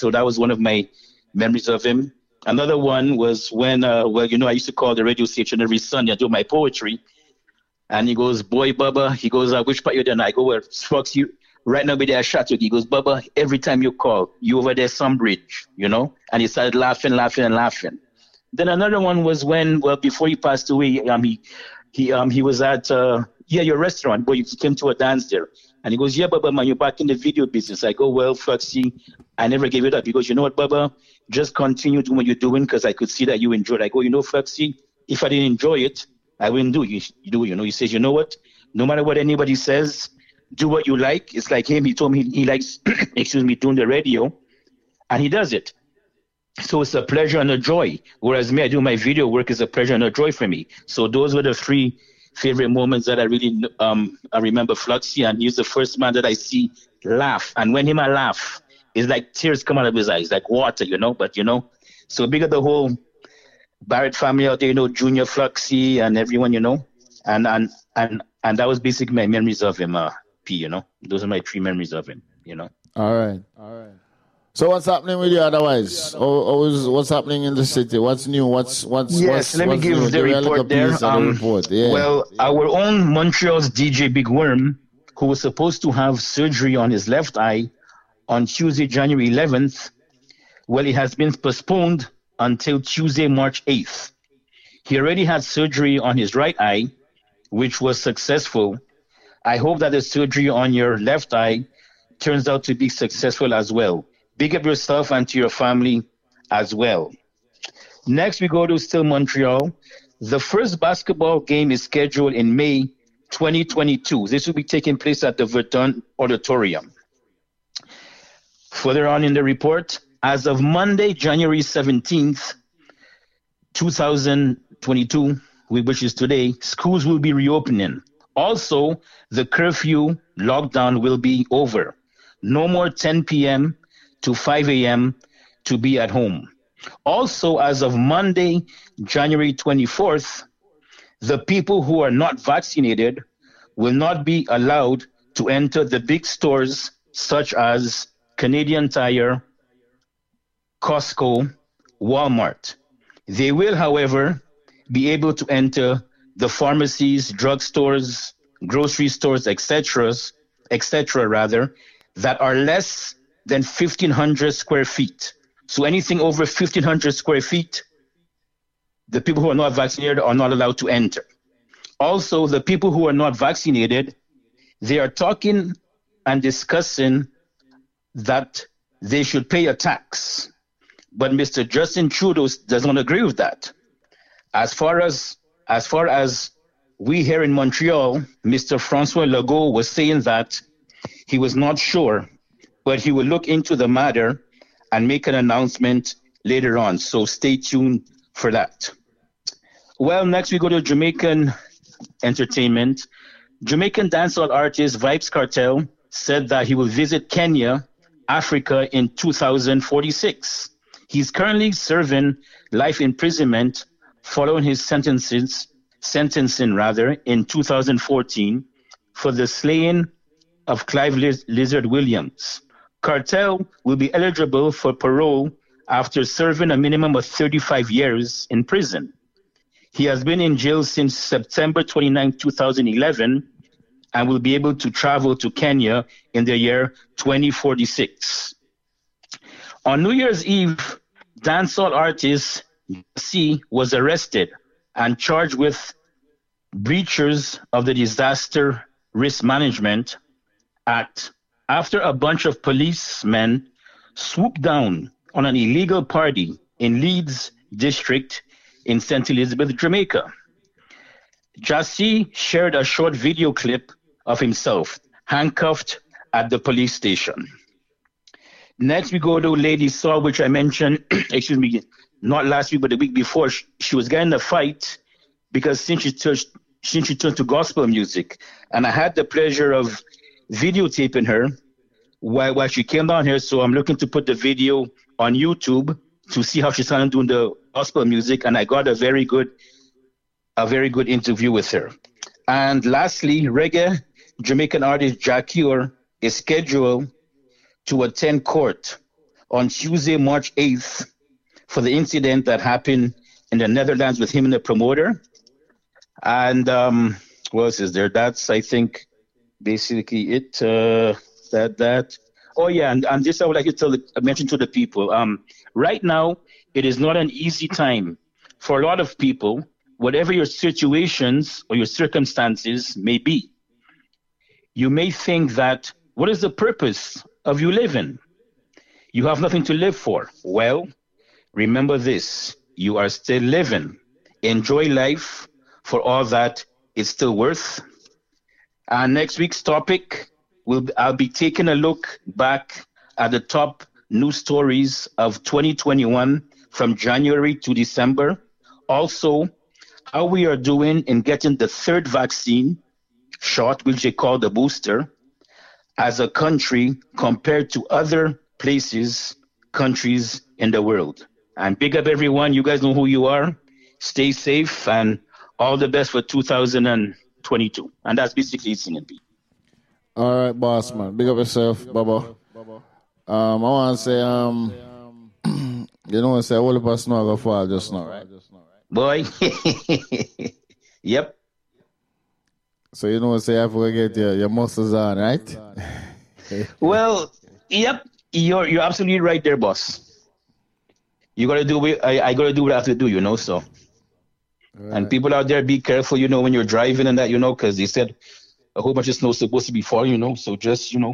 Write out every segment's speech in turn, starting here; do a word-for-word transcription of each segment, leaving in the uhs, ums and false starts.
So that was one of my memories of him. Another one was when, uh, well, you know, I used to call the radio station every Sunday and do my poetry. And he goes, boy, Bubba, he goes, uh, which part you there? And I go, well, Fox, you, right now, be there, shot you. He goes, Bubba, every time you call, you over there, some bridge, you know? And he started laughing, laughing, and laughing. Then another one was when, well, before he passed away, um, he, he, um, he was at, uh, yeah, your restaurant, boy, he came to a dance there. And he goes, yeah, Bubba, man, you're back in the video business. I go, well, Foxy, I never gave it up. He goes, you know what, Bubba, just continue doing what you're doing because I could see that you enjoyed it. I go, you know, Foxy, if I didn't enjoy it, I wouldn't do it. You, you do, you know, he says, you know what, no matter what anybody says, do what you like. It's like him. He told me he, he likes, excuse me, doing the radio, and he does it. So it's a pleasure and a joy. Whereas me, I do my video work is a pleasure and a joy for me. So those were the three favorite moments that I really um I remember Fluxy, and he's the first man that I see laugh. And when him I laugh, it's like tears come out of his eyes, like water, you know. But you know, so big of the whole Barrett family out there, you know, Junior Fluxy and everyone, you know, and and and and that was basically my memories of him. Uh, P, you know, those are my three memories of him, you know. All right, all right. So what's happening with you otherwise? Always, what's happening in the city? What's new? What's what's yes? What's, let me what's give new? the report there. Um, the report. Yeah. Well, our own Montreal's D J Big Worm, who was supposed to have surgery on his left eye on Tuesday, January eleventh, well, it has been postponed until Tuesday, March eighth. He already had surgery on his right eye, which was successful. I hope that the surgery on your left eye turns out to be successful as well. Big up yourself and to your family as well. Next, we go to still Montreal. The first basketball game is scheduled in May twenty twenty-two. This will be taking place at the Verdun Auditorium. Further on in the report, as of Monday, January seventeenth, two thousand twenty-two, which is today, schools will be reopening. Also, the curfew lockdown will be over. No more ten p.m. to five a.m. to be at home. Also, as of Monday, January twenty-fourth, the people who are not vaccinated will not be allowed to enter the big stores such as Canadian Tire, Costco, Walmart. They will, however, be able to enter the pharmacies, drugstores, grocery stores, et cetera, et cetera, rather, that are less than fifteen hundred square feet. So anything over fifteen hundred square feet, the people who are not vaccinated are not allowed to enter. Also, the people who are not vaccinated, they are talking and discussing that they should pay a tax. But Mister Justin Trudeau does not agree with that. As far as as far as we here in Montreal, Mister Francois Legault was saying that he was not sure, but he will look into the matter and make an announcement later on. So stay tuned for that. Well, next we go to Jamaican entertainment. Jamaican dancehall artist Vybz Kartel said that he will visit Kenya, Africa in two thousand forty-six. He's currently serving life imprisonment following his sentences, sentencing rather, in two thousand fourteen for the slaying of Clive Liz- Lizard Williams. Kartel will be eligible for parole after serving a minimum of thirty-five years in prison. He has been in jail since September twenty-ninth, two thousand eleven, and will be able to travel to Kenya in the year twenty forty-six. On New Year's Eve, dancehall artist C was arrested and charged with breaches of the Disaster Risk Management Act after a bunch of policemen swooped down on an illegal party in Leeds District in Saint Elizabeth, Jamaica. Jassy shared a short video clip of himself handcuffed at the police station. Next, we go to Lady Saw, which I mentioned, excuse me, not last week, but the week before. She, she was getting a fight because since she, touched, since she turned to gospel music, and I had the pleasure of videotaping her while, while she came down here, so I'm looking to put the video on YouTube to see how she started doing the gospel music, and I got a very good, a very good interview with her. And lastly, reggae Jamaican artist Jackie is scheduled to attend court on Tuesday, March eighth, for the incident that happened in the Netherlands with him and the promoter. And um, what else is there? That's, I think, basically it. Uh, that, that. Oh, yeah, and, and this I would like to tell, mention to the people. Um, right now, it is not an easy time for a lot of people, whatever your situations or your circumstances may be. You may think that, what is the purpose of you living? You have nothing to live for. Well, remember this, you are still living. Enjoy life for all that it's still worth. And next week's topic, will I'll be taking a look back at the top news stories of twenty twenty-one from January to December. Also, how we are doing in getting the third vaccine shot, which they call the booster, as a country compared to other places, countries in the world. And big up everyone. You guys know who you are. Stay safe and all the best for two thousand twenty-two. And that's basically it, Singing P. All right, boss man. Big up yourself, Baba. Um, I want to say, um, you know, say, all of us know how to fall just now, right? Boy. Yep. So you know, say, I have to get your, your muscles on, right? Well, yep. You're you're absolutely right there, boss. You gotta do what I, I gotta do what I have to do, you know. So, right. And people out there, be careful, you know, when you're driving and that, you know, because they said a whole bunch of snow's supposed to be falling, you know. So just, you know,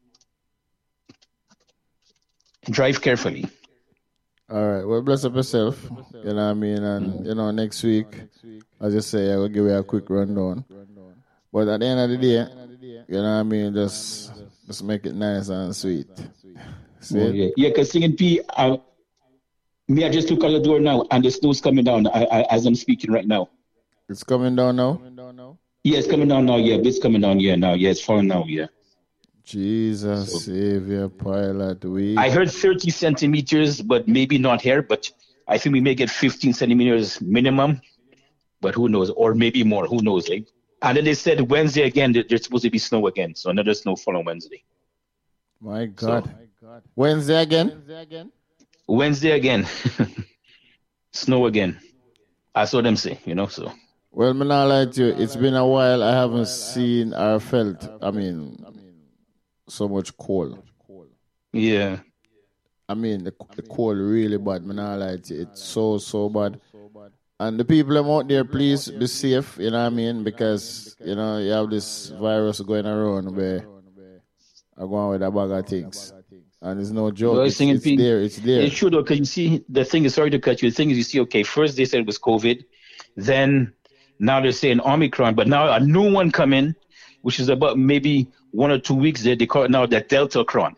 drive carefully. All right. Well, bless up yourself. You know what I mean? And, you know, next week, as I say, I will give you a quick rundown. But at the end of the day, you know what I mean? Just, just make it nice and sweet. See? Oh, yeah, yeah, because Singing P, uh, me, I just look at the door now, and the snow's coming down I, I, as I'm speaking right now. It's coming down now? Yeah, it's coming down now, yeah. It's coming down, yeah, now. Yeah, it's falling now, yeah. Jesus, so, Savior, Pilot, we... I heard thirty centimeters, but maybe not here, but I think we may get fifteen centimeters minimum, but who knows, or maybe more, who knows, eh? And then they said Wednesday again, there's supposed to be snow again, so another snowfall on Wednesday. My God. So, Wednesday again? Wednesday again. Snow again. I saw them say, you know, so... Well, I'm not lie to you. It's been a while. I haven't seen or felt, I mean, so much cold. Yeah. I mean, the, the cold really bad. I'm not lie to you. It's so, so bad. And the people out there, please be safe, you know what I mean? Because, you know, you have this virus going around where I'm going with a bag of things. And it's no joke. Well, it's, it's there. It's there. It's true, though, because you see, the thing is, sorry to cut you. The thing is, you see, okay, first they said it was COVID. Then... Now they're saying Omicron, but now a new one coming, which is about maybe one or two weeks there. They call it now the Deltacron.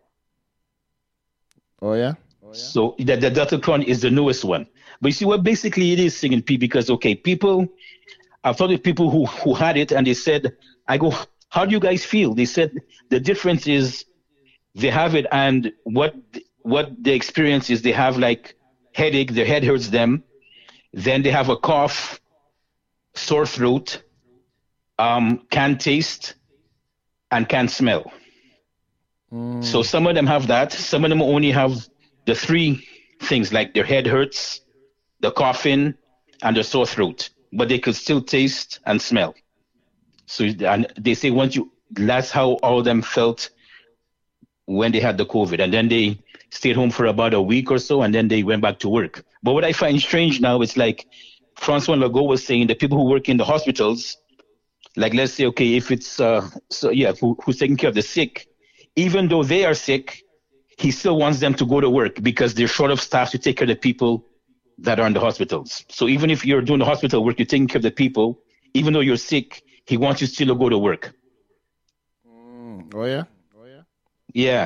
Oh yeah. Oh, yeah? So the, the Deltacron is the newest one. But you see what basically it is, Singing P, because okay, people, I've talked to people who who had it, and they said, I go, how do you guys feel? They said the difference is they have it, and what what the experience is, they have like headache, their head hurts them, then they have a cough, sore throat, um, can't taste, and can't smell. Mm. So some of them have that. Some of them only have the three things, like their head hurts, the coughing, and the sore throat. But they could still taste and smell. So and they say once you, that's how all of them felt when they had the COVID. And then they stayed home for about a week or so, and then they went back to work. But what I find strange now is like, Francois Legault was saying the people who work in the hospitals, like let's say, okay, if it's, uh, so yeah, who, who's taking care of the sick, even though they are sick, he still wants them to go to work because they're short of staff to take care of the people that are in the hospitals. So even if you're doing the hospital work, you're taking care of the people, even though you're sick, he wants you still to go to work. Mm. Oh, yeah? Oh, yeah? Yeah.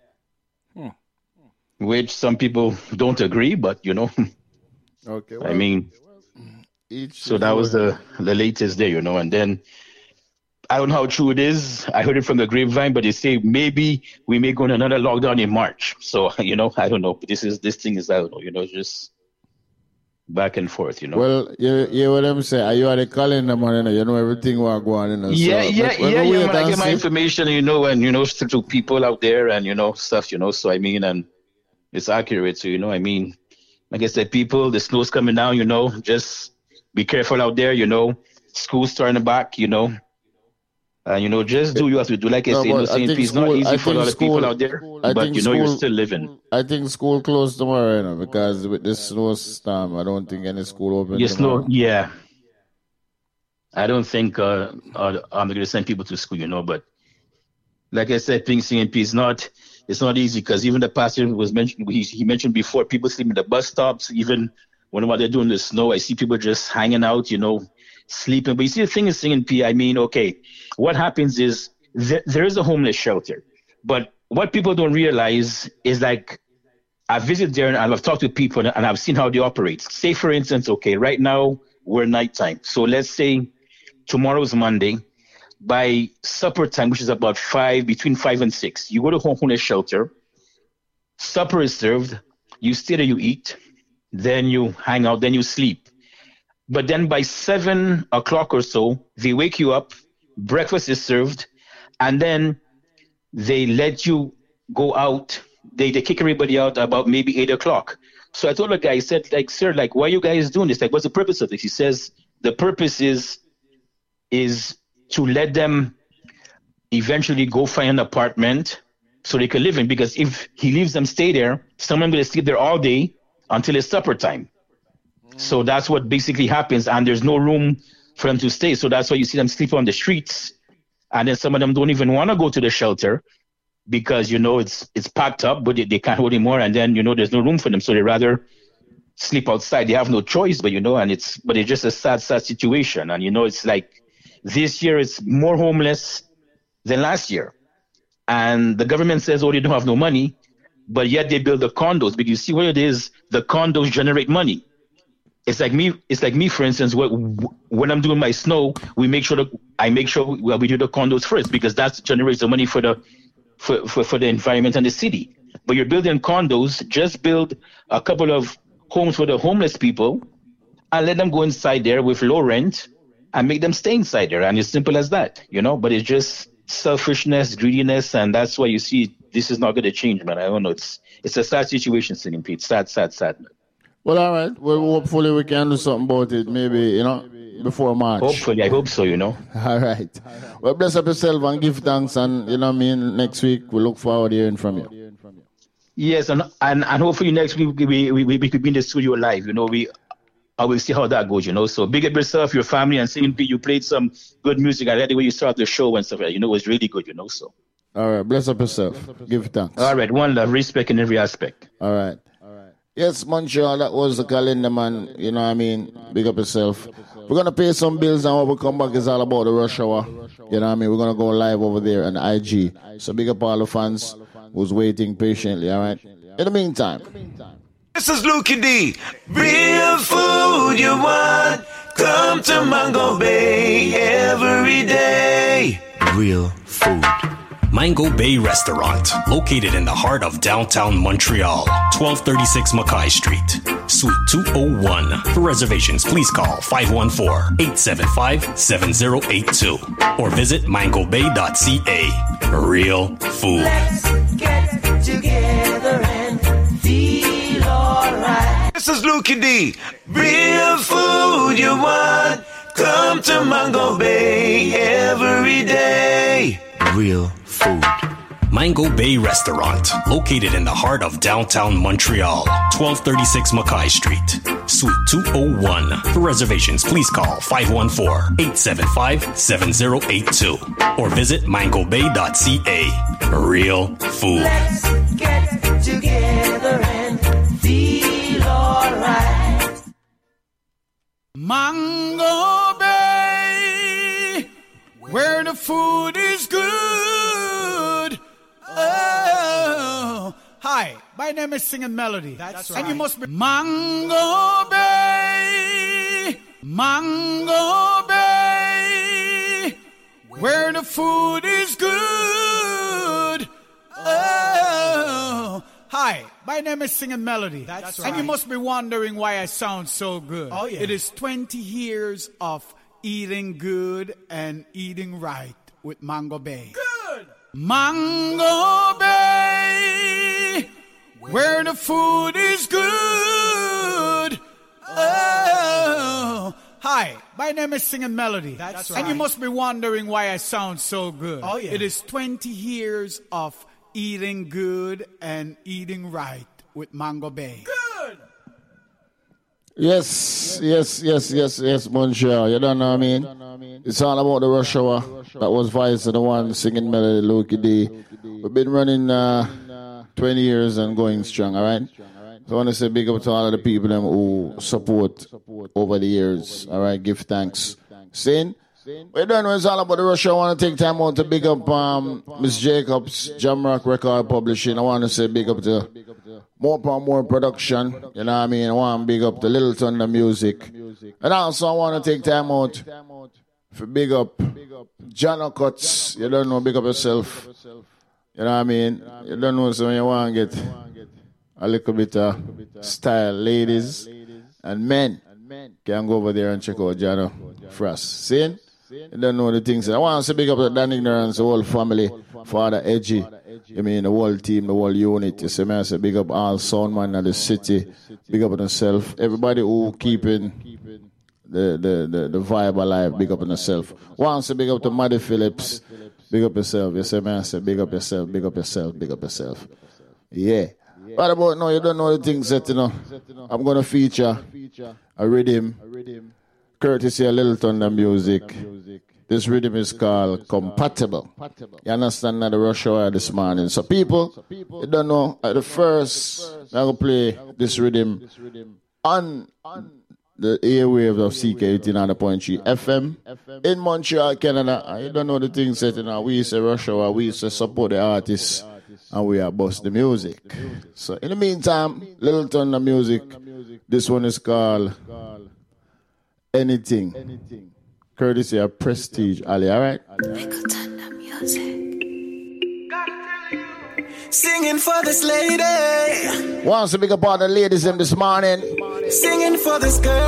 Hmm. Which some people don't agree, but, you know, okay, well, I mean... Each so that was the, the latest there, you know, and then I don't know how true it is. I heard it from the grapevine, but they say maybe we may go on another lockdown in March. So, you know, I don't know. But this is this thing is, I don't know, you know, just back and forth, you know. Well, you you what I'm saying, are you at the calendar, man, you know, you know everything will go on, you know. Yeah, so, yeah, but, yeah, yeah, man, I get my see. information, you know, and, you know, to people out there and, you know, stuff, you know, so I mean, and It's accurate. So, you know, I mean, like I said, people, the snow's coming down, you know, just be careful out there, you know. School's starting back, you know. Uh, you know, just do what you have to do. Like I No, say, you know, but I Saint think P, it's not school. easy I for a think lot of people school. out there, I but think you know, you're school. still living. I think school closed tomorrow, you know, because with this snowstorm, I don't think any school open Yes, no, tomorrow. yeah. I don't think uh, uh, I'm going to send people to school, you know, but like I said, being C N P is not, it's not easy because even the pastor was mentioned, he, he mentioned before, people sleep in the bus stops, even when what they're doing in the snow, I see people just hanging out, you know, sleeping. But you see, the thing is, C N P, I mean, okay, what happens is th- there is a homeless shelter, but what people don't realize is like, I visit there and I've talked to people and I've seen how they operate. Say, for instance, okay, right now we're nighttime. So let's say tomorrow's Monday. By supper time, which is about five, between five and six, you go to homeless shelter. Supper is served. You stay there, you eat. Then you hang out. Then you sleep. But then by seven o'clock or so, they wake you up. Breakfast is served, and then they let you go out. They they kick everybody out about maybe eight o'clock. So I told the guy, I said, like, sir, like, why are you guys doing this? Like, what's the purpose of this? He says, the purpose is is to let them eventually go find an apartment so they can live in. Because if he leaves them stay there, someone's going to sleep there all day until it's supper time. Mm. So that's what basically happens, and there's no room for them to stay. So that's why you see them sleep on the streets, and then some of them don't even want to go to the shelter because, you know, it's it's packed up, but they, they can't hold anymore, and then, you know, there's no room for them, so they rather sleep outside. They have no choice, but, you know, and it's but it's just a sad, sad situation. And, you know, it's like this year it's more homeless than last year. And the government says, oh, they don't have no money, but yet they build the condos. Because you see what it is, the condos generate money. It's like me, it's like me, for instance, when I'm doing my snow, we make sure that I make sure well, we do the condos first because that generates the money for the for, for, for the environment and the city. But you're building condos, just build a couple of homes for the homeless people and let them go inside there with low rent and make them stay inside there. And it's simple as that, you know, but it's just selfishness, greediness, and that's why you see this is not going to change, man. I don't know. It's it's a sad situation, Singing Pete. Sad, sad, sad, man. Well, all right. Well, hopefully we can do something about it, maybe, you know, before March. Hopefully, I hope so, you know. All right. Well, bless up yourself and give thanks, and, you know what I mean, next week we look forward to hearing from you. Yes, and and, and hopefully next week we, we, we, we could be in the studio live, you know. We I will see how that goes, you know. So big up yourself, your family, and Singing Pete, you played some good music. I like the way you start the show and stuff like that. You know, it was really good, you know. So. All right, bless up yourself. Give thanks. All right, one love, respect in every aspect. All right. All right. Yes, Montreal, that was the calendar, man. You know what I mean? Big up yourself. We're going to pay some bills, and when we come back, it's all about the rush hour. You know what I mean? We're going to go live over there on I G. So big up all the fans who's waiting patiently, all right? In the meantime. This is Lukey D. Real food you want, come to Mango Bay every day. Real food. Mango Bay Restaurant, located in the heart of downtown Montreal, twelve thirty-six Mackay Street, Suite two oh one. For reservations, please call five one four, eight seven five, seven zero eight two or visit mango bay dot c a. Real food. Let's get together and feel alright. This is Lukey D. Real food you want, come to Mango Bay every day. Real food. Mango Bay Restaurant, located in the heart of downtown Montreal, twelve thirty-six Mackay Street, Suite two oh one. For reservations, please call five one four, eight seven five, seven zero eight two or visit mango bay dot c a. Real food. Let's get together and feel alright. Mango Bay, where the food is good. Oh, hi, my name is Singing Melody. That's right. And you must be Mango Bay, Mango Bay, where the food is good. Oh, hi, my name is Singing Melody. That's right. And you must be wondering why I sound so good. Oh, yeah. It is twenty years of eating good and eating right with Mango Bay. Good! Mango Bay, where the food is good. Oh. Hi, my name is Singing Melody. That's right. And you must be wondering why I sound so good. Oh, yeah. It is twenty years of eating good and eating right with Mango Bay. Good. Yes, yes, yes, yes, yes, Montreal. You don't know what I mean? It's all about the rush hour. That was Vice and the one Singing Melody, Lukey D. We've been running uh, twenty years and going strong, all right? So I want to say big up to all of the people them who support over the years, all right? Give thanks. Sin? We don't know it's all about the rush hour. I want to take time out to big up um, Miss Jacobs, Jamrock Record Publishing. I want to say big up to More Power More Production. You know what I mean? I want to big up the Little Thunder Music. And also I want to take time out for big up John Cuts. You don't know, big up yourself. You know what I mean? You don't know, so you want to get a little bit of style. Ladies and men can go over there and check out Jano Frost. See? You don't know the things. I want to say big up to Dan Ignorance, the whole family, Father Edgy. I mean, the whole team, the whole unit. You see me? I say big up all soundman of the city. Big up on yourself. Everybody who keeping the, the, the, the vibe alive, big up on yourself. Want to say big up to Maddie Phillips. Big up yourself. You see me? I say big up yourself, big up yourself, big up yourself. Yeah. What about now? You don't know the things that, you know. I'm going to feature a rhythm, courtesy of Little Thunder Music. This rhythm is called Compatible. You understand that the rush hour this morning. So people, you don't know, at the first, I'm going to play this rhythm on the airwaves of C K eighty-nine point three F M in Montreal, Canada. And you don't know the things that, you know, we used to rush hour, we used to support the artists, and we are bust the music. So in the meantime, Little Thunder Music, this one is called Anything. Courtesy of Prestige Ali, all right? Little Thunder Music. Singing for this lady. Wants to big up all the ladies in this morning. Singing for this girl.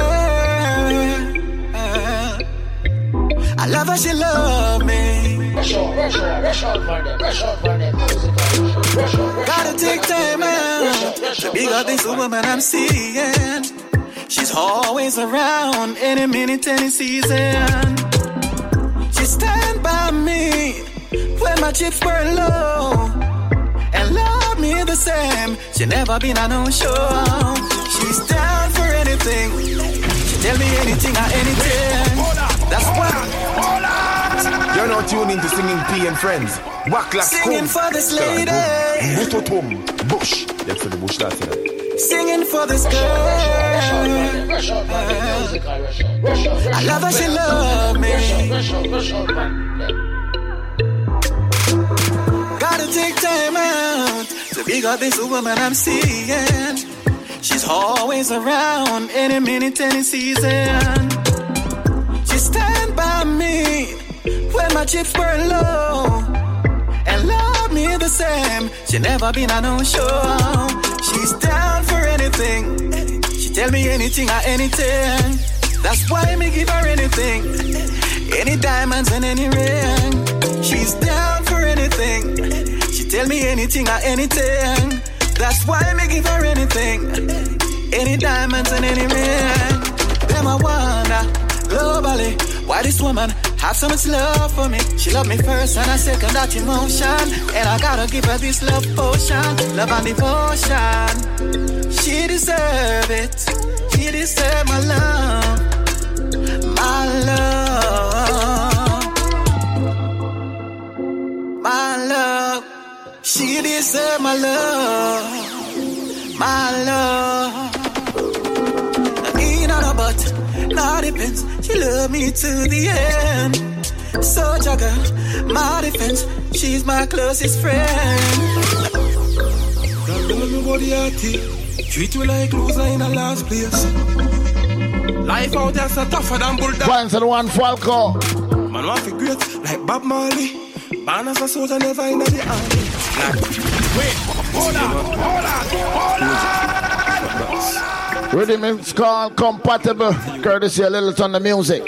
I love her, she love me. Rush out, rush out, rush out for them, rush out for them. Rush out, gotta take time out to big up this woman I'm seeing. She's always around, any minute, any season. She stand by me when my chips burn low, and love me the same. She never been on no show. She's down for anything. She tell me anything or anything. That's why. You're not tuning to Singing P and Friends. Whack like singing for this lady. Bush. That's for the bush. That's it. Singing for this girl. I love her, she love me. Gotta take time out to big up this woman I'm seeing. She's always around, any minute, any season. She stand by me when my chips burn low, and love me the same. She never been on no show. She's down for anything. She tell me anything or anything. That's why me give her anything. Any diamonds and any ring. She's down for anything. She tell me anything or anything. That's why me give her anything. Any diamonds and any ring. Them I wonder, globally, why this woman have so much love for me. She love me first and I second that emotion. And I gotta give her this love potion. Love and devotion. She deserve it. She deserve my love. My love. My love. She deserve my love. My love. Ain't on a but. Not depends, she love me to the end. So jagger, my defense, she's my closest friend. Treat you like loser in a last place. Life out there's a tougher than bulldog. Once and one Falco. Man want to great like Bob Marley. Man as a soldier never in the army. Wait, hold on, hold on, hold on. Rhythm is called Compatible, courtesy of Little Thunder Music.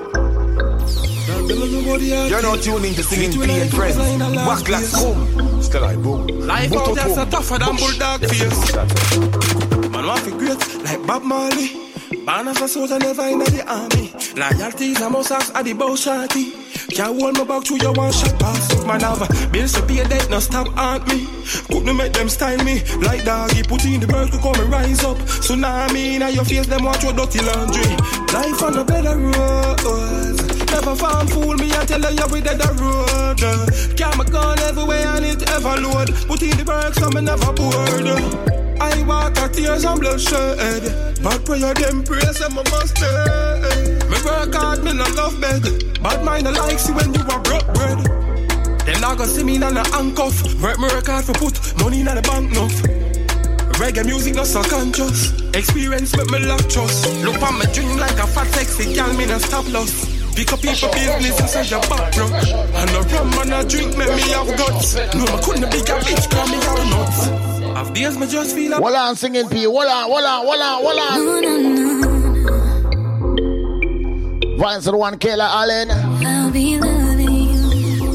You're not tuning to Singing P and Friends. Whack like home. Still I boom. Life out there so tougher than bulldog face. Man want to great like Bob Marley. Born as a soldier, never in the army. Loyalties and most acts at the bow shorty. Can't hold me back through your one shot pass. Man have a bills to pay debt, no stop haunt me. Couldn't make them style me like doggy. Put in the bird to come and rise up. Tsunami in your face, them watch your dirty laundry. Life on the better road. Never found fool me, I tell you we dead the road. Carry my gun everywhere and it ever load. Put in the bird, so me never bored. I walk at tears and bloodshed. But prayer them praise and my mustard. Me work hard, me no love beg. Bad mind I like see when you are broke bread. Then I go see me in a handcuff. Work me work hard for put money in the bank enough. Reggae music not so conscious. Experience make me love trust. Look on me dream like a fat sexy girl, me no stop loss. Pick up people business inside your back, bro. And a rum and a drink make me have guts. No, I couldn't be a bitch, call me have nuts. Of days me just feel like Hold on, singing P. Hold on, hold on, hold on, hold on. No, no, no. Vance the one, Kayla Allen. I'll be loving you.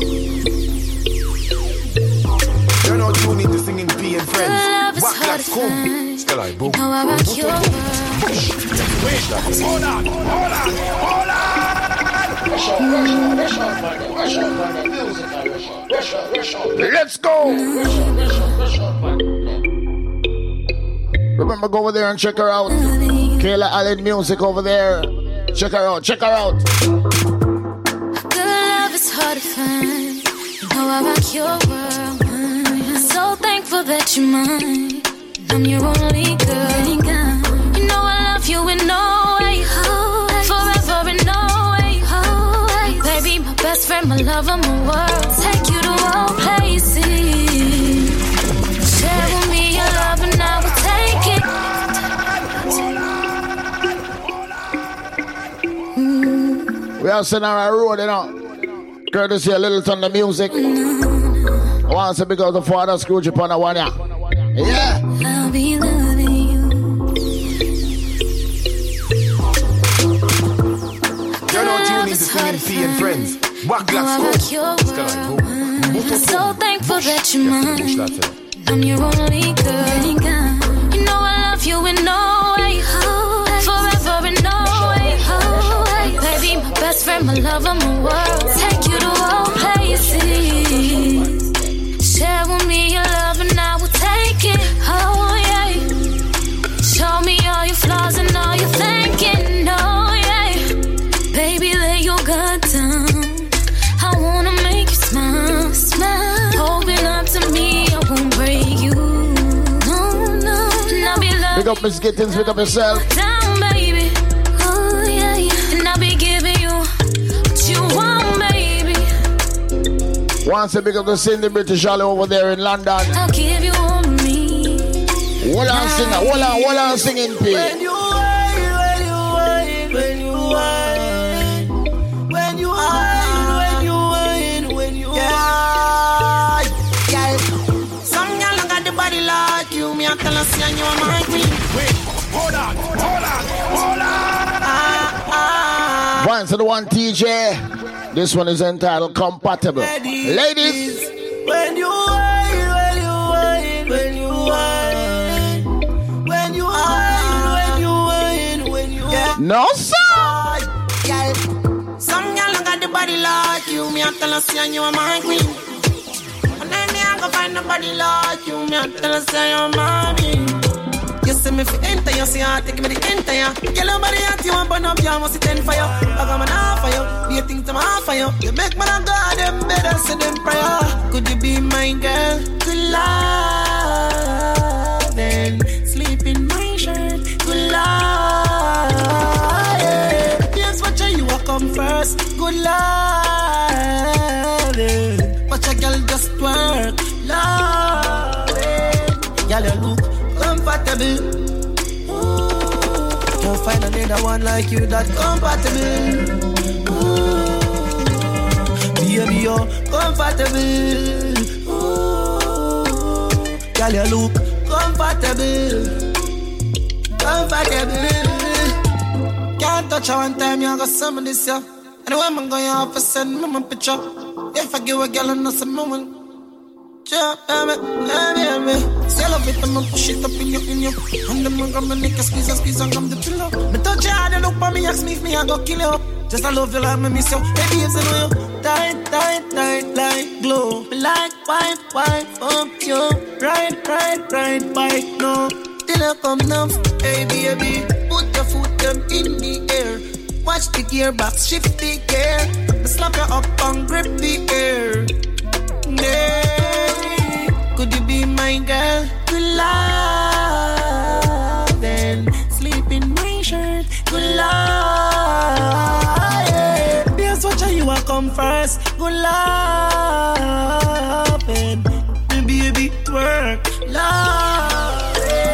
You're not tuned into singing P and friends. Love is What hard that's to cool. find. Still I boom. How I rock your world. wait, hold on, hold on, hold on. Rush out, rush out, rush out, man. Rush out, man. Music, rush out, rush out, rush out. Let's go. Rush out, rush out, rush out, man. Remember, go over there and check her out. Kayla Allen Music over there. Check her out, check her out. Good love is hard to find. You know I rock your world. I'm so thankful that you're mine. I'm your only girl. You know I love you in no way. Forever in no way. Baby, my best friend, my lover, my world. Take you to all places. Share with me your love and I will take it. We are sitting on a road, you know. Courtesy of Little Thunder Music. I want to big out the Father Scrooge upon a one, yeah. Yeah. I'll be loving you. You're not tuned into singing P and friends. What that's cool. Still I boom. I'm so thankful that you're mine. I'm your only girl. You know I love you in no way. Forever in no way. Baby, my best friend, my lover, my world. Take you to all places. Share with me your love and I will take it. Oh yeah. Show me all your flaws and all your thinking. Oh yeah. Baby, lay your guard down. I wanna make you smile, smile. Open up to me, I won't break you. No, no. And I'll be loving Pick up Miss Gittins, pick up yourself. down, baby. Oh yeah, yeah. And I'll be giving you what you want, baby. Once I pick up the Cindy British Alley over there in London. I'll give you all of me. Hold on, singer, hold on, hold on, singing P. When you whine, when you whine, when you whine, when you whine, when you whine, when you whine, yeah. Some girl look at the body like you, me I tell her say you are my queen. Wait, hold on, hold on, hold on. Ah ah. Once the one T J. This one is entitled Compatible. Ladies, Ladies. When you whine, when you whine, when you whine, when you whine, when you whine, when you whine. No, sir. Yeah. Some girl look at the body like you, me I tell her say you are my queen. And then me I go find nobody like you, me I tell her say you're my queen. You see me fi enter, you see I take me the entire. Girl, nobody at you and burn up, you must ten fire. I got man half for you, you think to my half for you. You make man a god, them better say them prayer. Could you be my girl? Good love, then sleep in my shirt. Good love, yeah. Yes, watch you walk come first. Good love, yeah. Watch a girl just work. Love, yeah. Girl, you look compatible. Ooh. Can't find another one like you that compatible. Ooh. Baby, you're compatible. Ooh. Girl, you look compatible. Compatible. Can't touch her one time, you got some of this, yeah. And when I'm going off, I send me my picture. If I give a girl enough, some woman. Chop, baby, baby, baby. Sell up it, I'ma push it up in your, in your. And the man come and make a squeeze, a squeeze, and come the pillow. Me touch your hand and look for me, ask me if me, I go kill you. Just I love you like me miss you. Baby, if I know you. Tight, tight, tight, like glow. Me like white, white, up you. Ride, ride, ride, bike, no. Till I come now. Hey, baby, put your foot them in the air. Watch the gearbox, shift the gear. Slap you up and grip the air. Hey, could you be my girl? Good love, then sleep in my shirt. Good love, yeah. Yes, watch how you a come first. Good love, and baby work, love,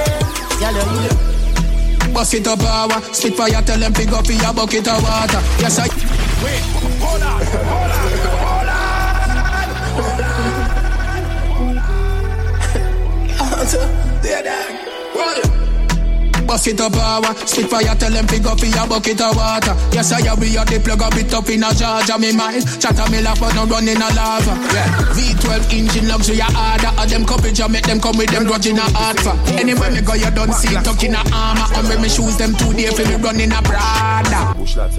yeah. Bust it up power, spit fire, tell them pick up your bucket of water. Yes, I. Wait, hold on, hold on, hold on. Bust it up power, spit fire, tell them pick up your bucket of water. Yes, I have we are the plug up it up in a Georgia, me mind. Chatter me laugh, but no run in a lava. Yeah. V twelve engine luxury harder. And them coverage, I make them come with them grudge in a hard for. Anyway, me go, you don't see tuck in a armor. And when me shoes them two day, feel me run in a Prada. Push that to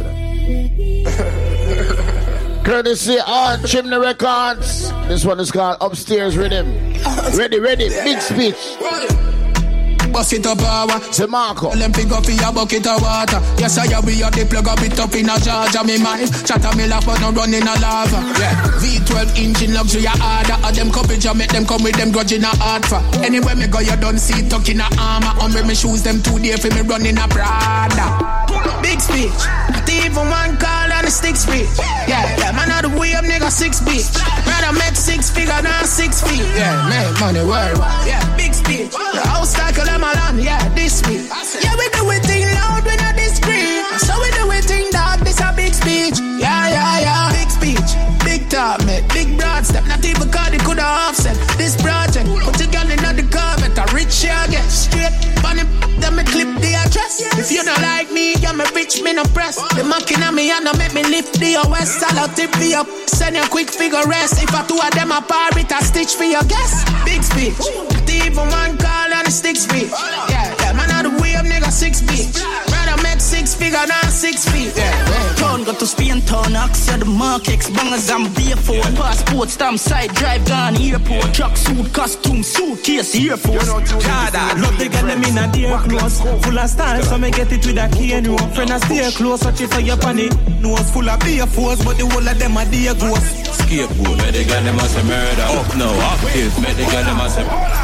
them. Courtesy on Chimney Records. This one is called Upstairs Rhythm. Ready, ready, big speech. Bust it up power, say Marco. Tell them pick up your bucket of water. Yes, I have we are the plug up it up in a Georgia, me mind. Chatter me laugh, but no run in a lava. Yeah. V twelve engine luxury harder. And them coverage, I make them come with them grudge in a hard for. Anyway, me go, you don't see tuck in a armor. And when me shoes them two day, for me run in a Prada. Big speech, not even one call and a stick speech. Yeah, yeah, man out the way up, nigga, six feet. Rather make six figure than six feet. Yeah, make money worldwide. Yeah, big speech. The house cycle them along, yeah, this week. Yeah, we do it thing loud, we not discreet. So we do it thing dog, this a big speech. Yeah, yeah, yeah, big speech. Big talk, mate, big broad step. Not even cause it could have offset this project. Put your gun in the Corvette, a rich share get straight. Bunny, then me clip the address. If you don't like me, you're me rich, me no press. The mocking at me and no make me lift the O S. I'll tip me up, send you a quick figure rest. If I two of them apart, it a stitch for your guess. Big speech, not even one call and a stick speech. Yeah, yeah, man out the way up, nigga, six feet. Rather make six figure than six feet. Yeah, yeah. Town got to Spain town, Axia the markets, bangers and barefoot. Passport, stamp, side, drive down airport. Truck suit, costume, suitcase, Air Force. Jada, love to get them in a dear close. Full of style, so me get it with a key and rope. Friend, I stay close, watch it for your panic. Nose full of beer force, but the whole of them are dear ghost. Skateboard, make the girl them as a murder. Up now, active, make the girl them as a murder.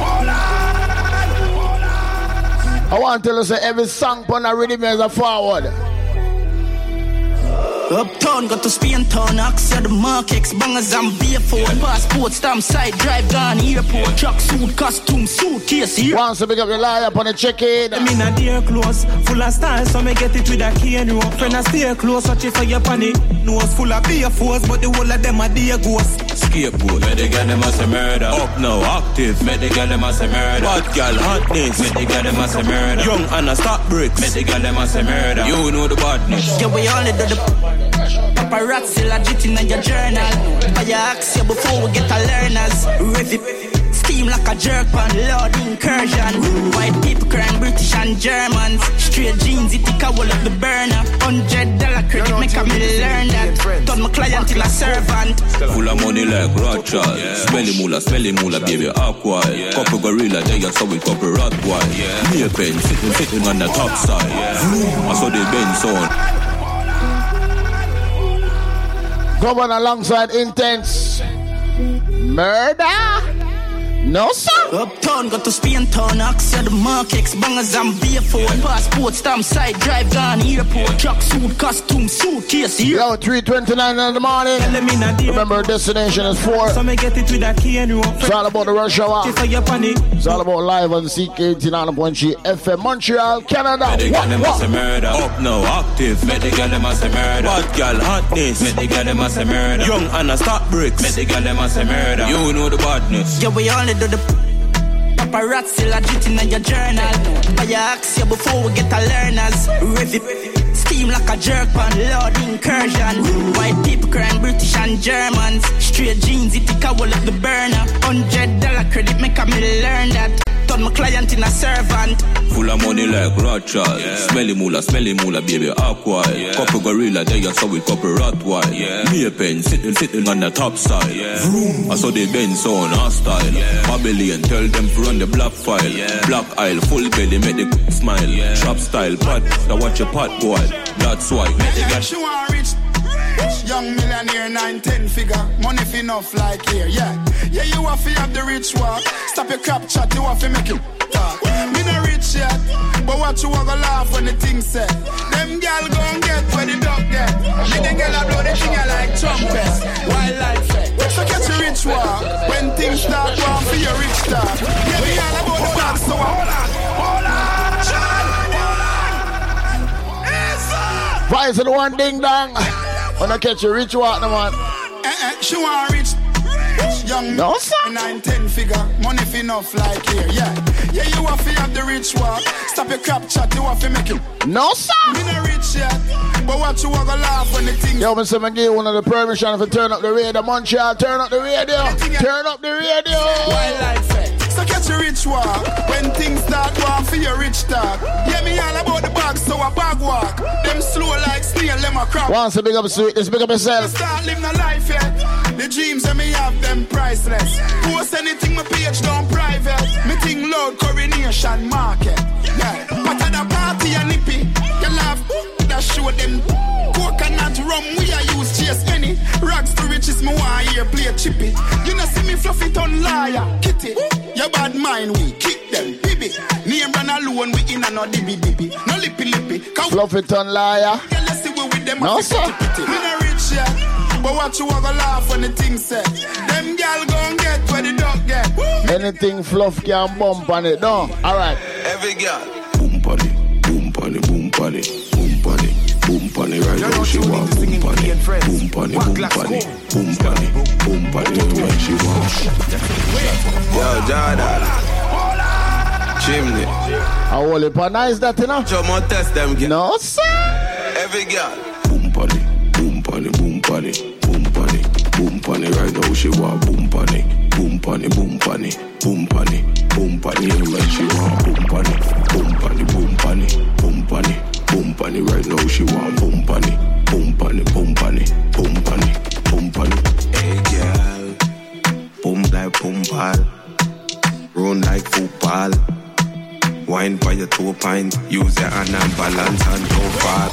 I want to tell us that every song on a rhythm is a forward. Uptown, got to Spain town, Axia the markets, bangers and barefoot. Passport, stamp, side, drive down airport. Truck suit, costume, suitcase. Once to pick up the lie up on the check-in. I'm in a dear close, full of style, so me get it with a key and rope. Friend, I stay close, watch it for your panic. Nose full of beer force, but the whole of them are dear ghost. Skateboard, make the girl them as a murder. Up now, active, make the girl them as a murder. Bad girl, hotness, make the girl them as a murder. Young Anna, stop bricks, make the girl them as a murder. You know the badness. Yeah, we only do the paparazzi legit in your journal. I ask you before we get a learners. Rev steam like a jerk on Lord incursion. White people crying British and Germans. Straight jeans, it take a wall of the burner. Hundred dollar credit, make a me learn that. Turn my client till a servant. Full of money like Rothschild. Yeah. Smelly moolah, smelly moolah, baby, aqua. Yeah. Couple gorilla, they are so we couple Rottweil. Yeah. Me a pen, sitting, sitting on the top side. Yeah. I saw the Benz on. Going alongside Intense. Murder? No, sir. Uptown, got to Spain town, Axia the markets, bangers and barefoot. Passport, stamp, side, drive down airport. Truck suit, costume, suitcase. Yo, three twenty-nine in the morning. Remember, destination is four. So me get it with a key and rope. It's all about the rush hour. It's all about live on C K eighty-nine point three F M, Montreal, Canada. Make the girl them as a murder. Up now, active, make the girl them as a murder. Bad girl, hotness, make the girl them as a murder. Young Anna, stop bricks, make the girl them as a murder. You know the badness. Yeah, we only do the paparazzi legit in your journal. I ask you before we get a learners. Rev Steam like a jerk pan, loud incursion. White people crying British and Germans. Straight jeans, it take a wall of the burner. Hundred dollar credit, make a me learn that. Turn my client in a servant. Full of money like Rothschild. Yeah. Smelly moolah, smelly moolah, baby, aqua. Yeah. Couple gorilla, there you saw with couple Rottweil. Yeah. Me a pen, sitting, sitting on the top side. Yeah. Vroom. I saw they bend so on hostile. Yeah. Babylon, tell them to run the black file. Yeah. Black aisle, full belly, make the smile. Yeah. Shop style, pot, now watch your pot boy. That's why. Yeah, she want rich. Young millionaire, nine, ten figure. Money fi enough like here, yeah. Yeah, you have to have the rich walk. Stop your crap chat, you have to make you talk. Me no rich yet, but what you want to laugh when the thing said. Them gal gon' get where the dog get. Me the gal a blow the thing like trumpets. Wildlife, so catch a rich walk. When things start going for your rich talk. Yeah, me all about the back, so I hold on, hold on, hold on. Vice of the one ding dong. When I catch a rich walk, no man. Eh, eh, she want rich. Young no, sir. Nine, ten figure. Money fi enough like here, yeah. Yeah, you have to have the rich walk. Stop your crap chat, you have to make you. No, sir. Me no rich yet, but what you want to laugh when the thing. Yo, Mister McGee, one of the permission for turn up the radio. Montreal, turn up the radio. Turn up the radio. Wildlife, so catch a rich walk. When things start going for your rich talk. Yeah, me all about the bag, so a bag walk. Them slow like snail, them a crop. Once a big up sweet, this big up yourself. Start living a life yet. The dreams that me have, them priceless. Post anything, my page down private. Me think loud coronation market. Yeah, but at the party and nippy, you laugh, that show them. Coconut rum, we are use chase any. Rags to riches, me want here play chippy. You know see me fluffy ton liar, kitty. Your bad mind, we kick them, baby. Name run alone, we in a no dibby dibby. No lippy lippy. Fluffy ton liar. No, sir. Me no rich yet, but what you want to laugh when the thing said. Them gal gon' get where the dog get. Anything fluff can bump on it, no? Alright. Every gal. Boom pony, boom pony, boom pony, boom pony, boom pony, right now she want boom pony, boom pony, boom pony, boom pony, boom pony, when she want. Yo, Jordan. Chimney. I hold it for nice that, you know? Show more test them, get. No, sir. Every gal. Boom pony, boom pony, boom pony, boom pony, boom pony, right now she want boom pony, boom pony, boom pony, boom pony, boom pony, when she want boom pony, boom pony, boom pony, boom pony, boom pony, right now she want boom pony, boom pony, boom pony, boom pony, boom pony. Hey girl, boom like boom ball, run like football. Wine by your toe pint, use your hand and balance and go far.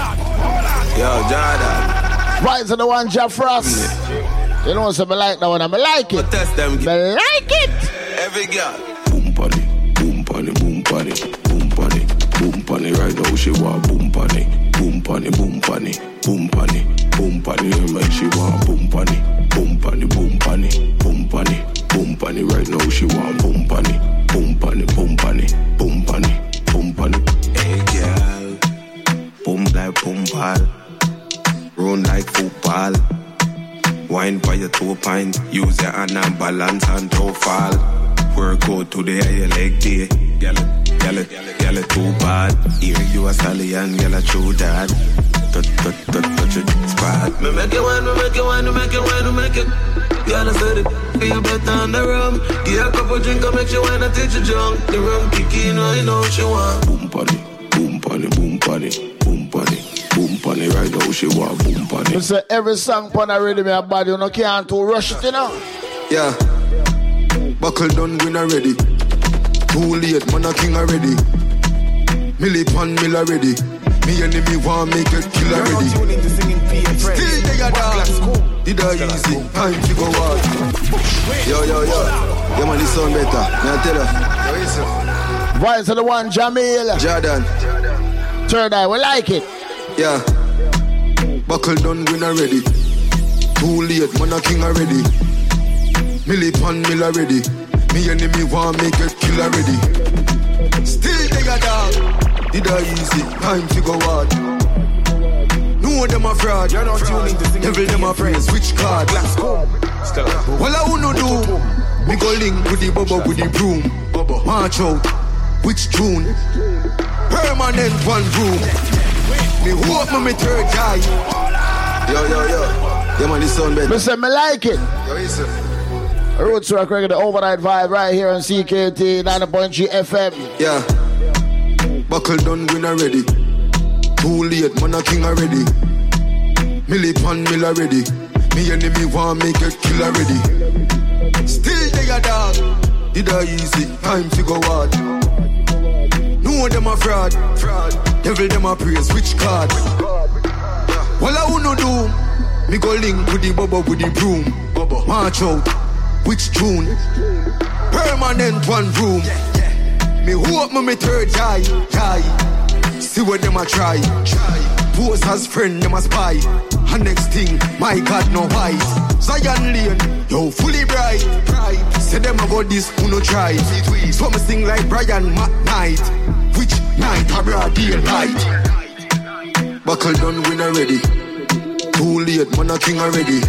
Yo, Jordan. Rise of the one, Jeff Frost. You know what I like that one, I like it. Test them, I like it. Every girl. Boom pony, boom pony, boom pony, boom pony, boom pony, right now she want boom pony, boom pony, boom pony, boom pony, boom pony, when she want boom pony, boom pony, boom pony, boom pony, boom pony, right now she want boom pony. Boom pony, boom pony, boom pony, boom pony. Hey girl, boom like boom ball, run like football. Wine by your toe pint, use your hand and balance and toe fall. Work out today, your leg day. Gyal, gyal, gyal, too bad. Here you a stallion, gyal a true dad. Touch, touch, touch, touch it, spot. Me make it one, me make it one, me make it one, me make it. Y'all said it, feel better on the rum. Give a couple drink, I make you wine and teach you drunk. The rum kick in, I know she want. Boom pony, boom pony, boom pony, boom pony, boom pony, right now she want boom pony. You say every song pon a ready me a body, you no can't to rush it, you know? Yeah, buckle done, win already. Too late, man a king already. Millie pan, mill already. Me enemy want make it kill already. Still they are down. Did I easy? Time to go out. Yo, yo, yo. Yo, man, this sound better. May I tell you? Voice of the one, Jamil. Jordan. Third eye, we like it. Yeah. Buckle done, win already. Too late, man, a king already. Millie pan, mill already. Me enemy want make it kill already. Still they are down. Did I easy? Time to go out. No them a fraud. You're not tuning to sing. Devil them a praise. Which card? Well I wanna do. Me go link with the bubble with the broom. March out. Which tune? Permanent one room. Me hope me me third guy. Yo, yo, yo. Yeah, man, this sound better. Listen, me like it. Yo, listen. Roots Rock Reggae, the overnight vibe right here on C K T ninety point three F M. Yeah. Buckle done, win already. Too late, man, a king already. Millie pan mill already. Me enemy want me get kill already. Still they a dog. Did I easy? Time to go hard. No them a fraud. Fraud. Devil them a praise. Which card? Well I wanna do. Me go link with the bubble with the broom. Bubble. March out. Which tune? Permanent one room. Me hope me me third eye. Eye. See what them a try. Try. Pose as friend, them a spy. And next thing, my God, no white. Zion Lane, yo, fully bright. Pride. Say them a go this, who no try. So me sing like Brian McKnight. Which night, a broad deal light. Buckle done, win already. Too late, man a king already.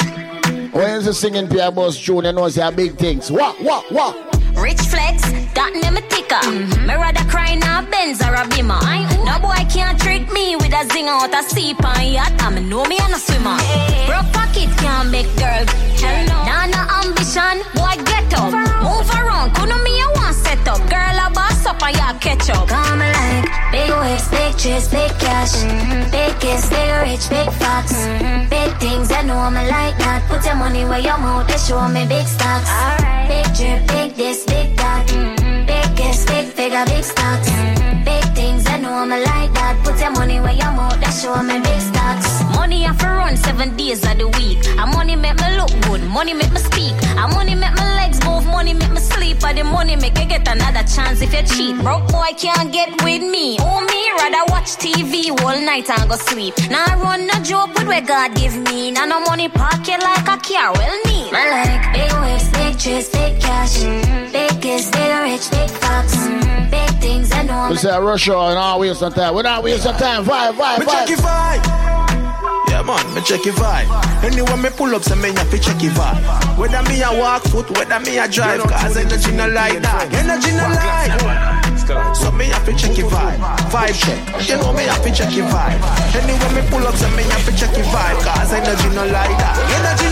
When you singing Pierre Boss June, you know say big things. What, what, what? Rich flex, that name a ticker. Mm-hmm. Me rather cry now Benz or a Beamer. No boy can't trick me with a zing out a seep and yacht. I me know me and a swimmer. Hey. Broke pocket can't make girl. Hell no. Nah, no ambition, boy get up. Move around, couldn't me a one set up. Girl a boss up and ya catch up. Come like big waves, big trees, big cash. Mm-hmm. Big kiss, big rich, big facts. Mm-hmm. Big things, I know me like that. Put your money where your mouth, they show me big stocks. Alright. Big drip, big this, big that. Mm-hmm. Big kiss, big figure, big stocks. Mm-hmm. Big things, I know me like that. Put your money where your mouth, they show me big stocks. Money I for run seven days of the week. And money make me look good, money make me speak. And money make my legs move, money make me sleep. And the money make you get another chance if you cheat. Broke boy can't get with me. Oh me, rather watch T V all night and go sleep. Now I run no joke with where God give me. Now no money pocket like a car, well need. I like big waves, big trees, big cash. Mm-hmm. Big kiss, big rich, big facts. Mm-hmm. Big things I know. We say Russia and all waste some time. We not waste some time. Vibe, vibe, me vibe. check your vibe. Yeah man, me check your vibe. Anyway me pull up, so me have to check your vibe. Whether me a walk foot, whether me a drive, cause energy no like that. Energy no like. So me have to check your vibe. Vibe check. You know me have to check your vibe. Anyway me pull up, so me have to check your vibe, cause energy no like that. Energy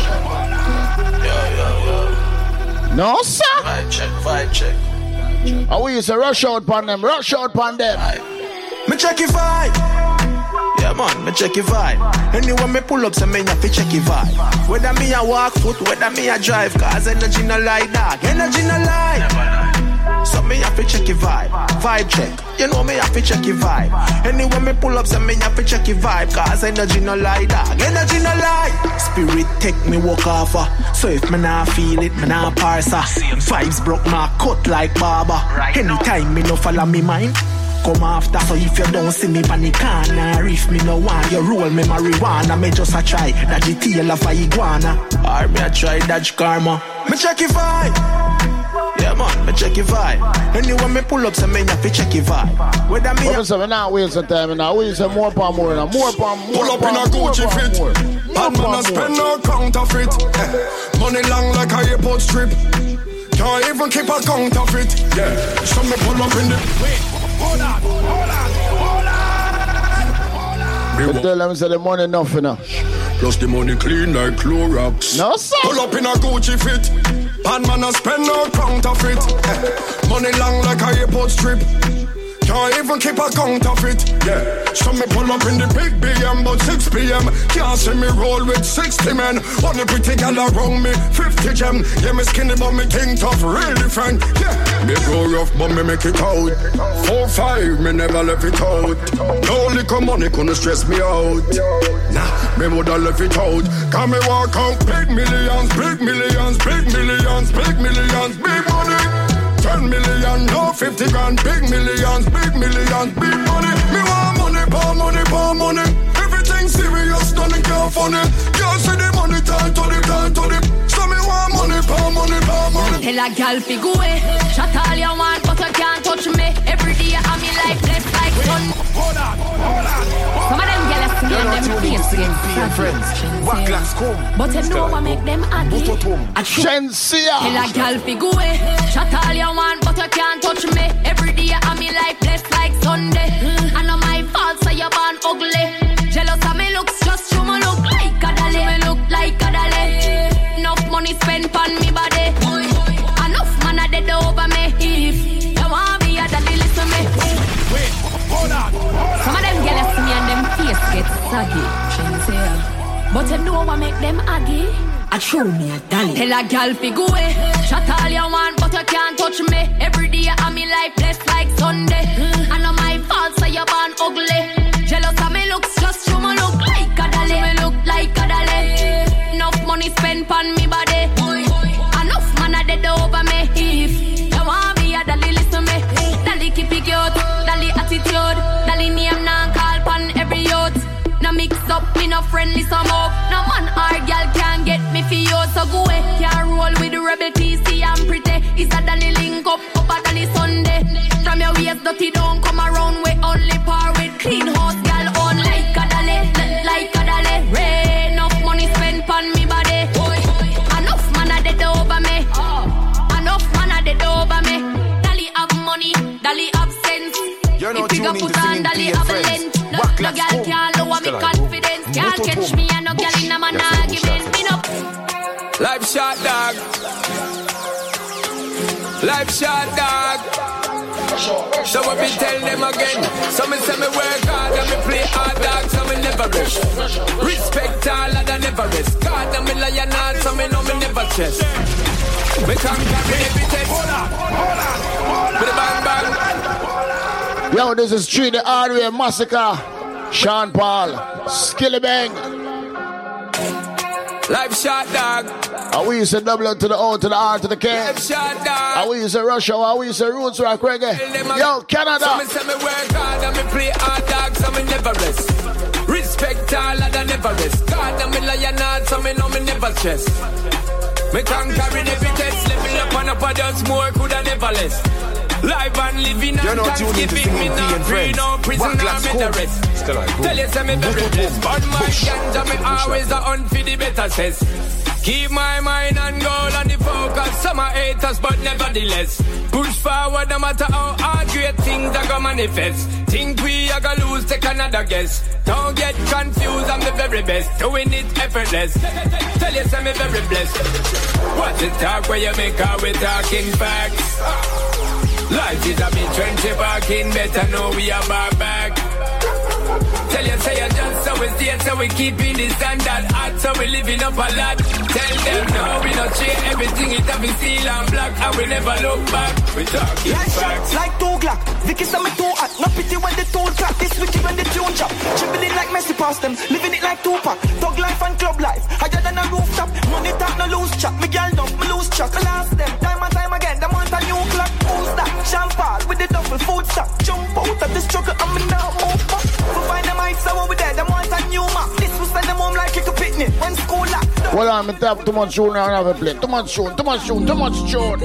no. Yo yo yo. No sir. Vibe check, vibe check. How we used to rush out upon them, rush out upon them. Me check your vibe. Yeah man, me check your vibe. Anyway me pull up, so me have to check your vibe. Whether me a walk foot, whether me a drive, cause energy no like that. Energy no like. So me have to check your vibe. Vibe check. You know me have to check your vibe. Anyway me pull up, so me have to check your vibe, cause energy no like that. Energy no like. Spirit take me walk off. Uh. So if me nah feel it, me nah parse. Uh. Vibes broke my cut like barber. Anytime me no follow me mind, come after. So if you don't see me panic corner, if me no want you roll me marijuana, me just a try dodge the tail of a iguana. Or me a try dodge karma. Me check your vibe. Yeah man, me check your vibe. Anyway me pull up, so me have to check your vibe. Whether me a... So we not waste some time now. We some more palm more now. More palm more. Pull up in a Gucci fit. Bad man a spend no counterfeit. Money long like a airport strip. Can't even keep a counterfeit. Yeah, so me pull up in the... Wait, hold on, hold on, hold on. But tell them say the money enough enough. Plus the money clean like Clorox. No sir. Pull up in a Gucci fit. Bad man a spend no counterfeit. Money long like a airport strip. Can't even keep a counterfeit. Yeah, so me pull up in the big B M about six p.m. Can't see me roll with sixty men. Only pretty gal around me, fifty gem. Yeah, me skinny but me think tough, real different. Yeah, me go rough but me make it out. Four five, me never left it out. No little money couldn't stress me out. Nah, me woulda left it out. Can me walk out big millions, big millions, big millions, big millions, big money. Ten million, no fifty grand, big millions, big millions, big money. Me want money, power money, power money. Everything serious, nothing can't funny. Can't see the money, time to the, time to the. So me want money, power money, power money. Tell a gal fi go away. Shut all you want, but you can't touch me. Every day I'm in life, blessed like sun. Hold on, hold on. Some of them girls see them face against friends. What glass come? But you know what make them happy. Shensia. Tell a gal fi go away. Shut all you want, but you can't touch me. Every day I'm in life, blessed like Sunday. I know my fault, so you But you know what make them aggy? I show me a dolly. Tell a gal fi go away. Shut all you want, but you can't touch me. Every day I'm me life blessed like Sunday. I know my fault, so you born ugly. Jealous of me looks, just show me look like a dolly. Me look like a dolly. Enough money spent on me body. Enough man a dead over me. If you want me a dolly, listen me. Dolly keep it cute, dolly attitude, dolly name now call pon every youth. No mix up, me no friendly some up. No man or girl can get me for you. So go away, can't roll with the rebel T C and pretty. Is a dolly link up, up a dolly Sunday. From your waist dirty don't come around. We only par with clean house girl on like a dolly, like a dolly. Rain, enough money spent on me body. Enough man a dead over me. Enough man a dead over me. Dolly have money, dolly have sense. You're not if you tuning put to on singing dolly to your have a friends. length. No, no girl can't lower me confidence. Can't catch me and no girl in a man argument. Me no. Life shot dog. Life shot dog. So what me tell them again? Some me say me work hard and me play hard dog, so me never rest. Respect all and I never rest. God and me lion all, so me know me never chest. Me can't carry every test. Hold on, hold on, hold on. With a bang bang. Yo, this is Tree the Hardware Massacre. Sean Paul, Skilly Bang. Life shot dog. How we say double to the O to the R to the K. Life shot dog. How we say Russia, how we say Roots Rock Reggae. Yo, Canada. So me say me work hard and me play hard dog, so me never rest. Respect all and I never rest. God and me lion all, so me know me never chest. Me can't carry every test. Level up and up a just more, coulda never less. Live and living and Thanksgiving. Me not free, no prison, no better rest. Tell you say me very blessed. But my ganja me always a hunt for the better cess. Keep my mind on goal and the focus. Some are haters but nevertheless. Push forward no matter how hard great things are gonna manifest. Think we are gonna lose, take another guess. Don't get confused, I'm the very best. Doing it effortless. Tell you say me very blessed. What's the talk where you make out we talking facts? Life is a bit twenty barking, better know we are bar back. Tell you, say you just so we stay, so we keeping the standard hot, so we living up a lot. Tell them no, we not change everything, it have been steel and black, and we never look back. We talking like facts. Like two Glock, Vicky say me too hot, no pity when the tool crack, this wicked when the tune drop. Dribbling like Messi past them, living it like Tupac. Dog life and club life, higher than a rooftop. Money talk, no lose track, me girl dump, me lose track. I lost them, time and time again, them want a new clock. Who's that? Sean Paul with the double food sack. Jump out of the struggle, I'm in now move back. We find them heights, so we there, them want a new map. This will send them home like it to picnic, when school lock. Well, I'm in too much tune and I have a play. Too much tune, too much tune, too much tune.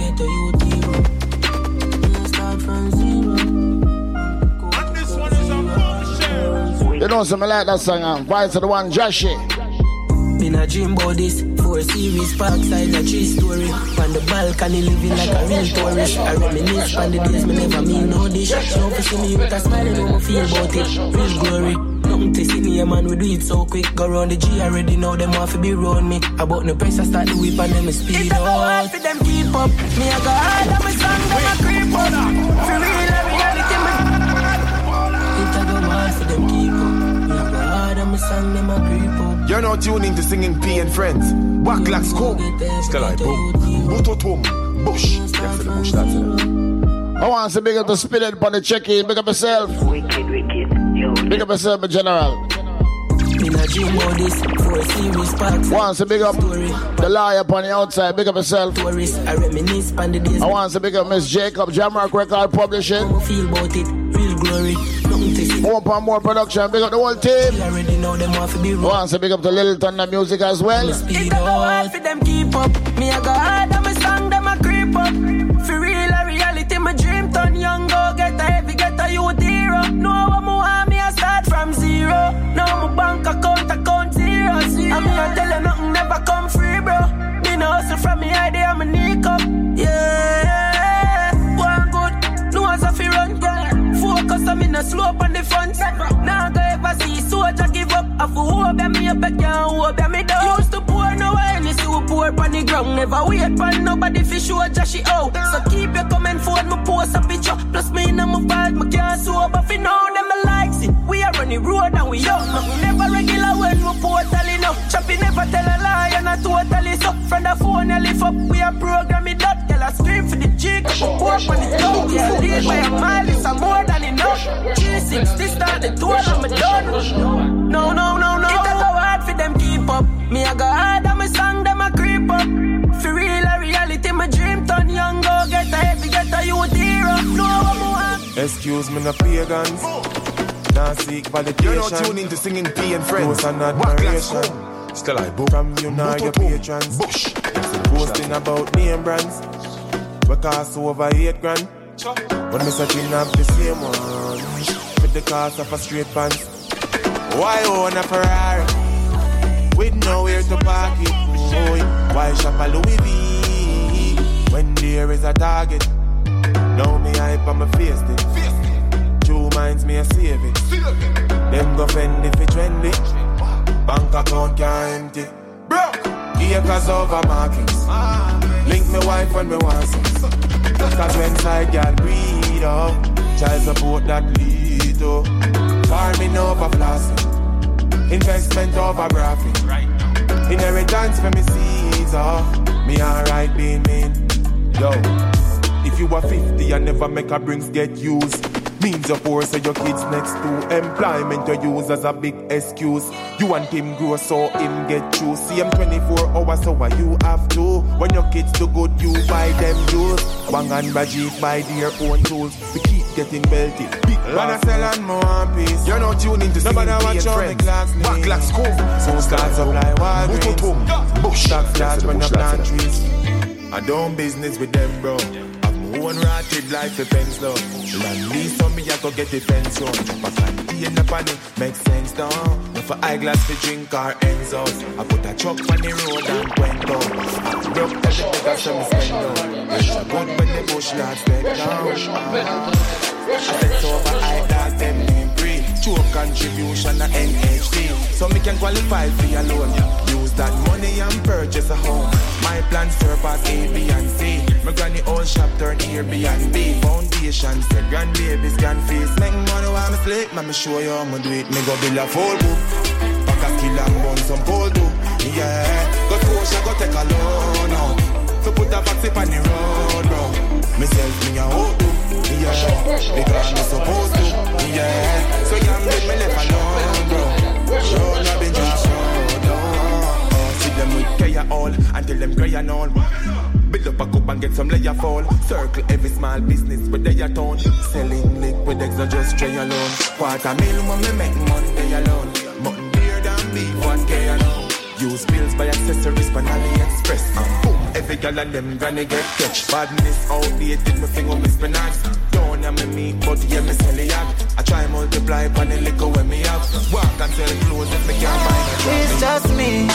You know something like that song, um, Vice of the One Joshy. Been a dream about this, four series, parkside, a tree story. On the balcony, living like a real tourist. I reminisce on the days me never mean no dish. Now if you see me with a smile, you know me feel about it. Real glory. Nothing to see me, a man, we do it so quick. Go round the G already, now them want to be round me. About no pressure, start the whip and them speed up. It's hard for them keep up. Me I go hard, I'm a song, them a creep up. For real, every reality, me. It's a go hard for them keep up. Me I go hard, I'm a song, them a creep up. You're not tuning to Singing P and Friends. Back like Scoop. Still I boom. Butotum. Bush. Yeah, for the bush, that's it. I want to big up the spirit on the check-in. Big up yourself. Wicked, wicked. Yo, big up yourself, my general. In a dream about this, four series parks. Want to big up the liar up on the outside. Big up yourself. Tourist, I reminisce on the days. I want to big up Miss Jacob, Jamrock Record Publishing. I feel about it, real glory. More and more production. Big up the whole team. I already know them want to be wrong. Want to big up the Little Thunder Music as well. It's a go hard for them keep up. Me I go hard, I'm a song, them a creep up. For real, a reality, my dream turn young, go get a heavy, get a youth hero. No one more want me, I start from zero. No my bank account, account zero. And me I tell you nothing never come free, bro. Me no hustle from me idea, I'm a nick up. Yeah, one good, no one's a fi run, girl. Focus on me, no slope on the front. Now go ever see soldier give up. I feel hope that me up, I can't hope that me down. Used to pour no way, you see who pour on the ground. Never wait for nobody fi show Joshy out. So keep your comment forward, me post a picture. Plus me in my vibe, me can't sober fi know them I likes it. We are on the road and we out. Nothing never regular when we pour telling out. Choppy never tell a lie, and I totally suck from the phone. You lift up, we a program it up. Tell her scream for the jig, work on the top. Yeah, lead by a mile, it's a more than enough. three sixty start the tour, I'm a done. No, no, no, no. It a go hard for them keep up. Me I go hard, and my song them a creep up. For real, a reality, my dream turn young. Go get a heavy, get a youth hero. No, I'm a excuse me, no pagans. Now seek validation. You're not tuning to singing P and Friends. Post and admiration. Still I book from you now your patrons. Bush. Posting about name brands. We cost over eight grand. But me searching up the same one. With the cost of a straight pants. Why own a Ferrari? With nowhere to park it. Boy. Why shop a Louis V? When there is a target. Now me hype on my face it. Two minds me a save it. Them go fend if it trendy. Bank account can't empty. Acres over markings. Link me wife when me want some. Cause when side girl breed up, child support that lead to farming over flossing, investment over graphic. Inheritance for me seeds up. Me alright being mean. Yo, if you are fifty and never make a brings get used. Means of course so your kids next to employment you use as a big excuse. You want him grow so him get through. See him twenty-four hours so what you have to. When your kids do good you buy them jewels. Wang and Bajit buy their own tools. We keep getting belted. Big man sell and more piece. You're not tuning to singing P and Friends. Backlash school. So start supply Walgreens. Bush. Stocks large when you plant trees. I don't business with them bro. One rotted life a fence though. Land lease on me, I go get the fence on. Drop a candy in the panic, make sense down. No for eyeglass for drink or ends out. I put a truck on the road and went down. I broke the niggas so me spend down. It's a good when the bush lads step down. I set over eyeglass, them name free. True contribution to N H D. So me can qualify for your loan. Use that money and purchase a home. My plan surpass A, B and C. My granny old shop turn Airbnb. Foundation said grandbabies can face. Make money while me sleep, man me show you how me do it. Me go build a full book. Pack a skill and bun some pole too. Yeah, go coach and go take a loan now. So put a vaccine on the road, bro. Myself me a hold to. Yeah, because me supposed to. Yeah, so young with me left alone, bro. Show no been just show no. See them with care all until them cry and all. Build up a cup and get some layer fall. Circle every small business with their town. Selling liquid eggs or just tray alone. Quarter mil when me make money alone. Mutton beer than beef one K alone. Use bills by accessories from AliExpress. And boom, every gal and them gonna get catch. Badness outdated, me finger me spinach. Don't have me meat, but yeah me sell it out. I try multiply on the liquor when me have. Walk and sell clothes if me can't buy it. It's just me,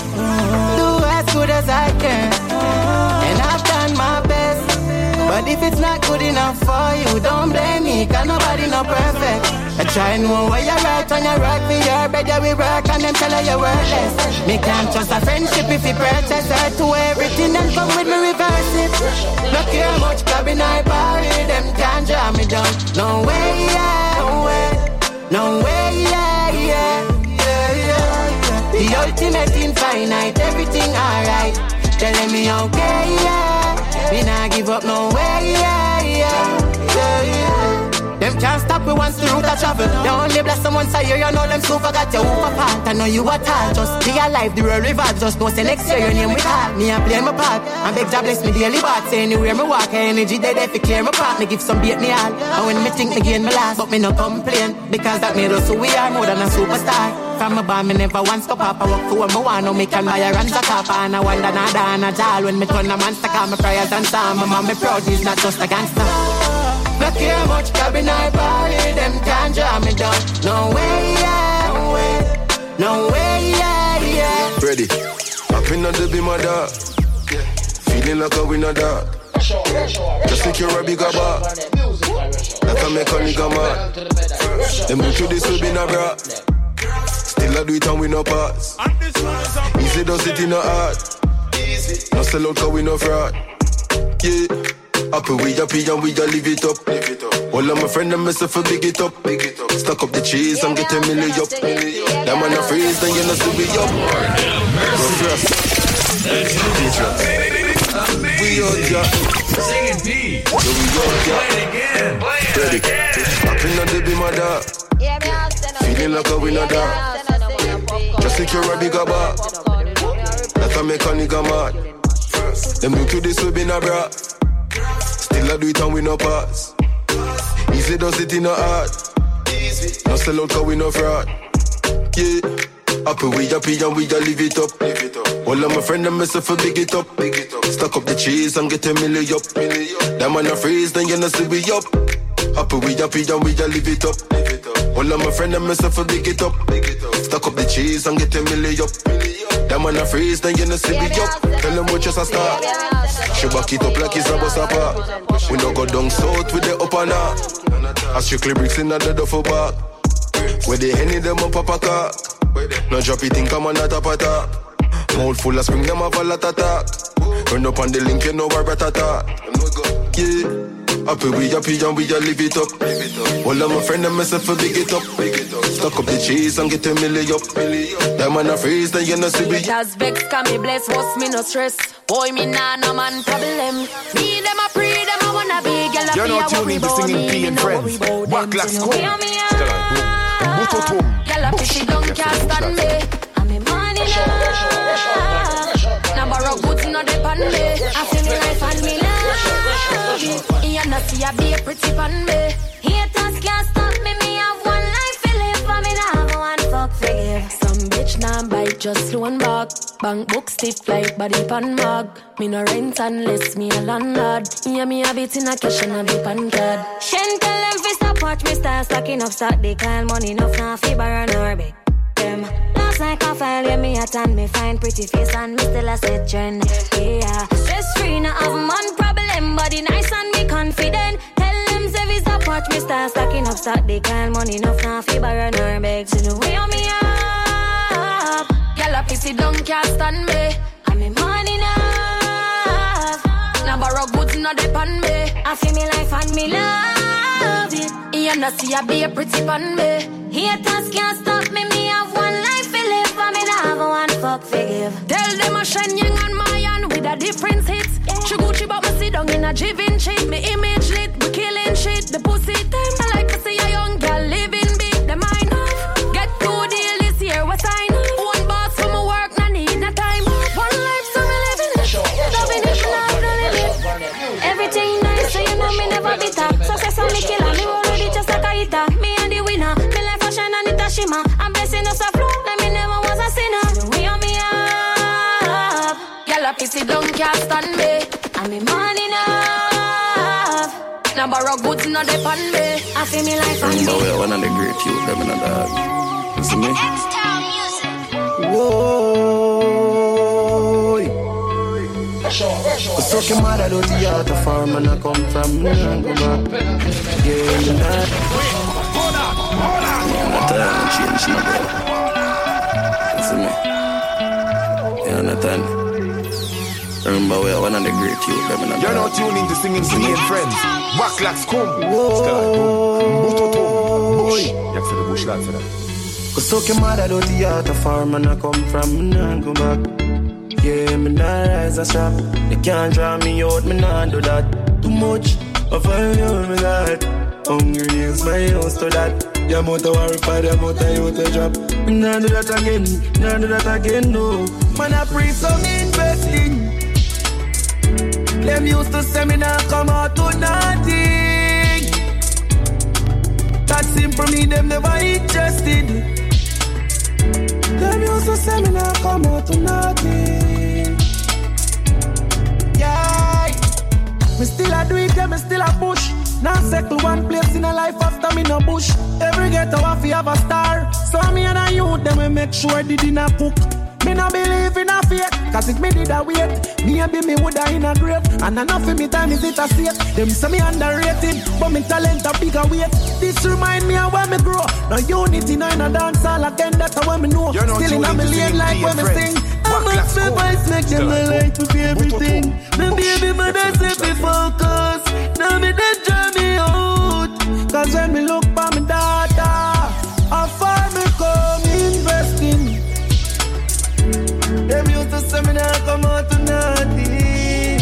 do as good as I can, and I've done my best. But if it's not good enough for you, don't blame me, cause nobody no perfect. I try to know where you're right when you rock me, your bed yeah we work and them tell her you're worthless. Me can't trust a friendship if you purchase her to everything and come with me reverse it. Look here much clubbing I party, them can't jam me down. No way, yeah, no way, no way, yeah, yeah, yeah, yeah. The ultimate infinite, everything alright. Telling me okay, yeah. We not give up no way, yeah, yeah, yeah, yeah. Them can't stop me once the route I travel. They only bless someone say you know them so forgot your whoop apart. I know you at all, just be alive, the world revolves. Just know say next year your name we call. Me and play my part, and beg God bless me daily but say anywhere me walk, energy they there fi clear my path. Me give some bait me all, and when me think me gain me last. But me no complain, because that made us who we are, more than a superstar. From my band, me never once stop up. I work for what me want, now me can buy a ranch a top. And I wonder nada and a jal when me turn a monster. Call my prayers and psalm, my mom me proud, he's not just a gangster. Look here much cabin I party, them can't jam me down. No way, yeah, no way, no way, yeah, yeah. Ready, up in the be my dog. Feeling like a winner dog. Just secure a bigger bar. Like a mechanic a man. Them move to this will be no bra. Still I do it and we no pass. Easy does it in the heart. No sell out cause we no fraud. Yeah. Happy we happy and we a live it up. All of my friends and myself a big it up. Stack up the cheese and get a million up. That man a freeze, then you know see we up. We out ya. Sing it deep. So we out ya. Play it again. Play it Ready. again. Happy not to be my dog. Feeling like a winner dog. Just secure a bigger bar. That can make a nigga mad. Them look to this we been a bra. Still I do it and we no pass. Easy does it in a heart. No sell out cause we no fraud. Yeah. Happy we happy and we a live it up. All of my friends and myself a big it up. Stack up the cheese and get a million up. That man a freeze, then you know see we up. Happy we happy and we a live it up. All of my friends and myself a big it up. Stack up the cheese and get a million up. That man a freeze, then you know see we up. Tell them what just a start. She back it up like it's a bus apart. We no go down south with the up and up. I strictly bricks in the duffel bag. Where they henny them up a car. No drop it in come on a top a top. Mouth full of spring them have a lot of talk. Run up on the link you know where ratata. Yeah. Happy we happy and we a live it up. All of my friends and myself a big it up. Stack up the cheese and get a million up. That man a freeze, then you know see we. That's vex, can me bless, what's me no stress. Boy, me nah no man problem. Me them a pre, them a wanna be. Girl, you're not tuning to Singing P and Friends. Backlash go. Girl, I push it down, can't stand me. I'm a money now. Number of goods no depend me. I feel me life and me love. You know see I be a pretty pan me. Haters can't stop me. Me have one life to live, for me now have one fuck for give. Some bitch now bite just loan back. Bank book stiff like body pan mag. Me no rent unless me a landlord. Yeah, me have it in a cash and a be pan card. Shen tell them fi stop watch me start stacking up stock. They call money enough now fi borrow nor beg them. Last like a file where me at and me find pretty face and me still a set trend. Yeah, stress free now have man problem. Body nice and me confident. Tell them say fi stop watch me start stacking up stock. They call money enough now fi borrow nor beg. So the way on me up. Girl a pissy down can't stand me. I'm a money enough. Now borrow goods no depend me. I feel me life and me love it. You know see I be a pretty pan me. Haters can't stop me. Me have one life to live, for me now have one fuck forgive. Tell them a Shen Yang and Mayan with a different hits. She Gucci but me sit down in a Jivin shit. Me image lit, we killing shit. The pussy time I like to see a young girl living big. The mind off. Get two deal this year, what sign? One boss for my work, no need no time. One life so me living it. Loving it, not the limit. Everything nice, so you know me never bitter. Success on me killer, me roll with it just like a hitter. Me and the winner, me life a shine and it a shimmer. I'm blessing us a flow, let me never was a sinner. We on me up. Girl a pissy down can't stand me. I'm a man enough. Now borrow goods no depend me. I feel me life and me. We're one of the great youth, them in a dog. You see me? Whoa. What's up, your mother, do the art of farm and I come from Nango back. Yeah, you know. Hold on, hold on. Yeah, I'm not time to change no bro. You see me? Yeah, I'm not time. Remember, we're one of the great youth, them in a dog. You're not tuning to Singing P and Friends. Backlash come. Jak se do bush lads for that. What's up, your mother, do the art of farm and I come from Nango back. Yeah, me nah rise a shop. They can't draw me out, me nah do that. Too much of a young me got. Hungry is my house to that. Your motor worry for the motor you to drop. Me nah do that again, nah do that again, no. Man I pre some investing. Them used to say me nah come out to nothing. That simple me, them never interested. Them used to say me nah come out to nothing. Yeah, me still a do it, yeah, me still a push. Now settle one place in a life after me no bush. Every ghetto have to have a star. So me and a youth, them we make sure they didn't cook. Me no believe in a fate, cause if me did a wait, me and be me woulda in a grave. And enough of me time is it a safe. Them say me underrated, but me talent a bigger weight. This remind me of when me grow. No unity, no in a dance hall again, that's how me know. Still in a million like when me sing. I'm a Watch my voice, make them the light with everything. My baby mother say me focus. Now me they draw me out. Cause when me look for my daughter, I find me come investing. Them used to say me now come out to nothing.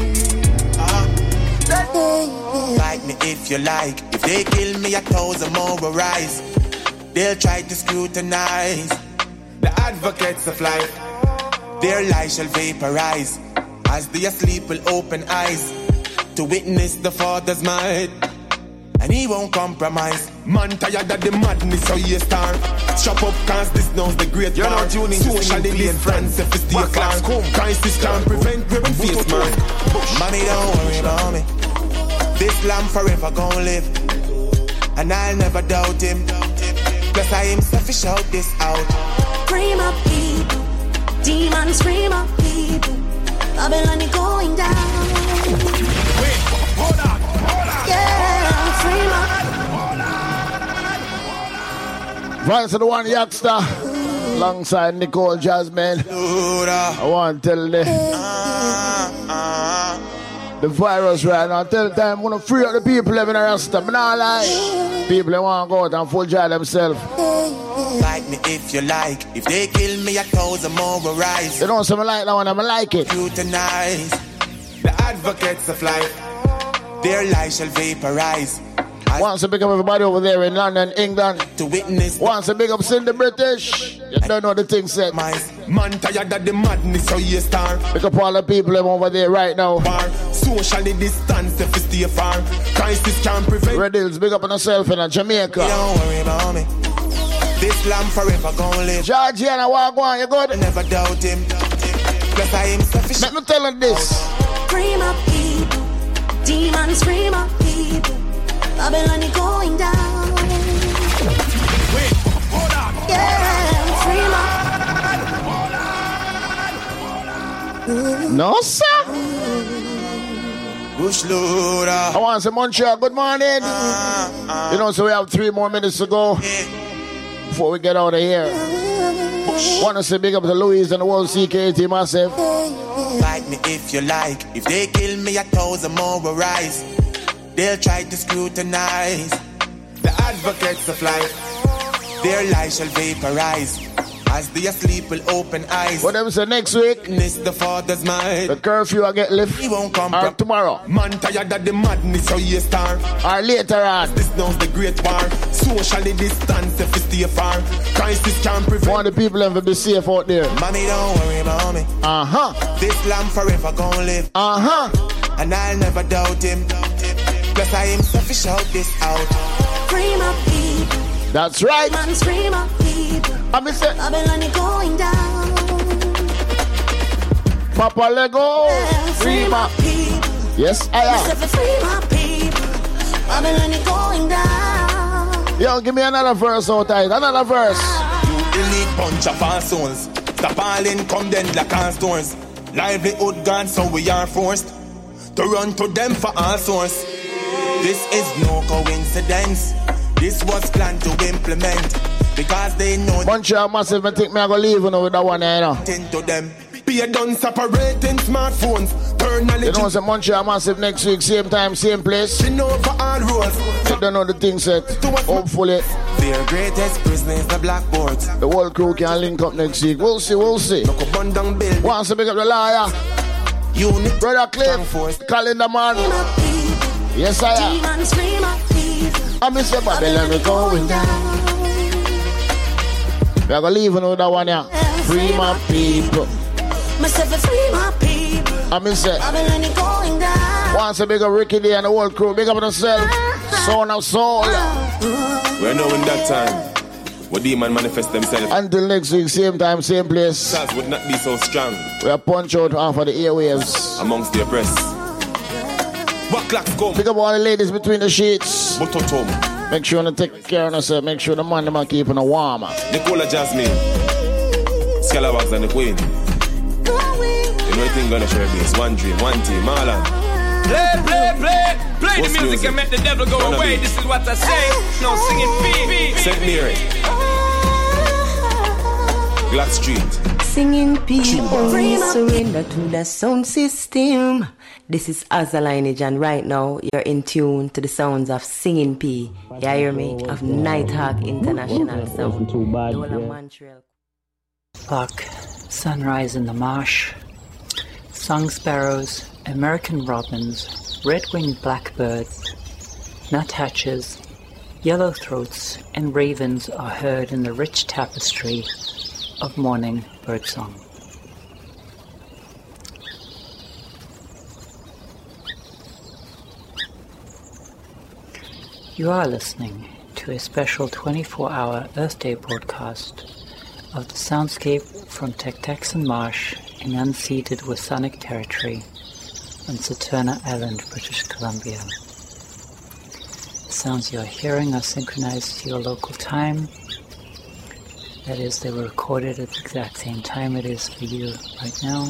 Fight me if you like. If they kill me, a thousand more will rise. They'll try to scrutinize the advocates of life. Their lies shall vaporize as they asleep will open eyes to witness the Father's might. And he won't compromise. Man tired of the madness, so he a star. Chop up cause this knows the great You're bar. not tuning Socially different, if it's the class. Crisis can't prevent wearing face mask. Mommy, don't worry about me. This lamb forever gon' live, and I'll never doubt him. Plus I himself shout this out. Scream up people, demons scream up people. Babylon is going down. Wait, hold on, hold on. Yeah, scream up. Vice of the one youngster, alongside Nicole Jasmine. I want to tell the, the virus right now. Tell them I'm gonna free up the people living in Rasta. I'm not lying. People that want to go out and full dry themselves. Fight me if you like. If they kill me, a thousand more will rise. You know something like that one, I'm like it. Scrutinize the advocates of life. Their lies shall vaporize. Wants to pick up everybody over there in London, England. To witness. Wants to pick up Cindy British. You don't know the thing said. Man tired of the madness, so he a star. Pick up all the people over there right now. Bar. Socially distance if it's stay far. Crisis can't prevent. Red Hills, big up on yourself in Jamaica. Don't worry about me. This lamb forever gon' live. Georgiana, walk on, you good? I never doubt him. Plus I am selfish. Let me tell you this. Scream up people, demons scream up people. Babylon is going down. Wait, hold on. Yeah, scream up. No, sir. Bush loader. I want some Montreal. Good morning. Uh, uh, you know, so we have three more minutes to go yeah. before we get out of here. Want to say big up to Louise and the whole C K T massive. Fight me if you like. If they kill me, a thousand more will rise. They'll try to scrutinize the advocates of life. Their lies shall vaporize as they asleep will open eyes. What them say next week? Witness the Father's might. The curfew I get lift. He won't come or tomorrow. Man tired of the madness, so he a star. Or later on. This knows the great war. Socially distance if it's stay far. Crisis can't prevent. Want the people to be safe out there. Mommy, don't worry about me. Uh-huh. This lamb forever gon' live. Uh-huh. And I'll never doubt him. Plus I am selfish out this out. Scream up people. That's right. Man scream up people. I'm say Babylon is going down. Papa Lego. Yeah, Scream up people. Yes, I am. Free my people. Babylon is going down. Yo, give me another verse out there. Another verse. You need bunch of our souls. Stop all in, come then like our stores. Livelihood gone, so we are forced to run to them for our source. This is no coincidence. This was planned to implement because they know. Montreal massive, I think me I go leave you know, with that one, you know. To them. Be a done separating smartphones. Turn you know, it's a Montreal massive next week, same time, same place. You know for all rules. You don't know the thing set. Hopefully. Their greatest prison is the blackboards. The whole crew can link up next week. We'll see, we'll see. Once to pick up the liar. Unit. Brother Cliff. Calendar man. Yes, I am. I'm Mister Babylon, we're going down. We're going to leave with that one here. Free my people. Myself free my people. I'm Mister Babylon is going down. Once a big up Ricky D and the whole crew. Big up on yourself. Son of soul. We're knowing that time. What demon manifest themselves. Until next week, same time, same place. Stars would not be so strong. We are punch out half of the airwaves. Amongst the oppressed. What clocks come? Pick up all the ladies between the sheets. Bototom. Make sure to take care of yourself. Make sure the man them are keeping a warmer. Nicola Jasmine. Scalawags and the Queen. You know what thing gonna share this? One dream, one team, Marlon. Play, play, play. Play What's the music, music and make the devil go Gonna away. Be. This is what I say. No singing beat. Saint Mary. Glock Street. Singing people, surrender to the sound system. This is Azza Lineage, and right now you're in tune to the sounds of Singing P. You hear me? Of Nighthawk International Sound. Dola Montreal. Buck, Sunrise in the Marsh, Song Sparrows, American Robins, Red-winged Blackbirds, Nuthatches, Yellowthroats, and ravens are heard in the rich tapestry of morning birdsong. You are listening to a special twenty-four hour Earth Day broadcast of the soundscape from Tektekson Marsh in unceded Wasanic territory on Saturna Island, British Columbia. The sounds you are hearing are synchronized to your local time. That is, they were recorded at the exact same time it is for you right now.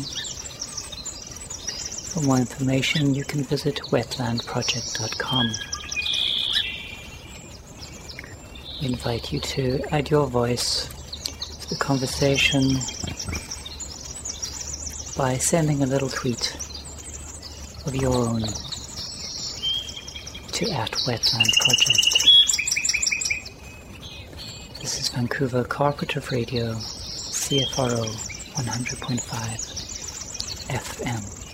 For more information, you can visit wetland project dot com. We invite you to add your voice to the conversation by sending a little tweet of your own to at Wetland Project. This is Vancouver Cooperative Radio, C F R O one hundred point five F M.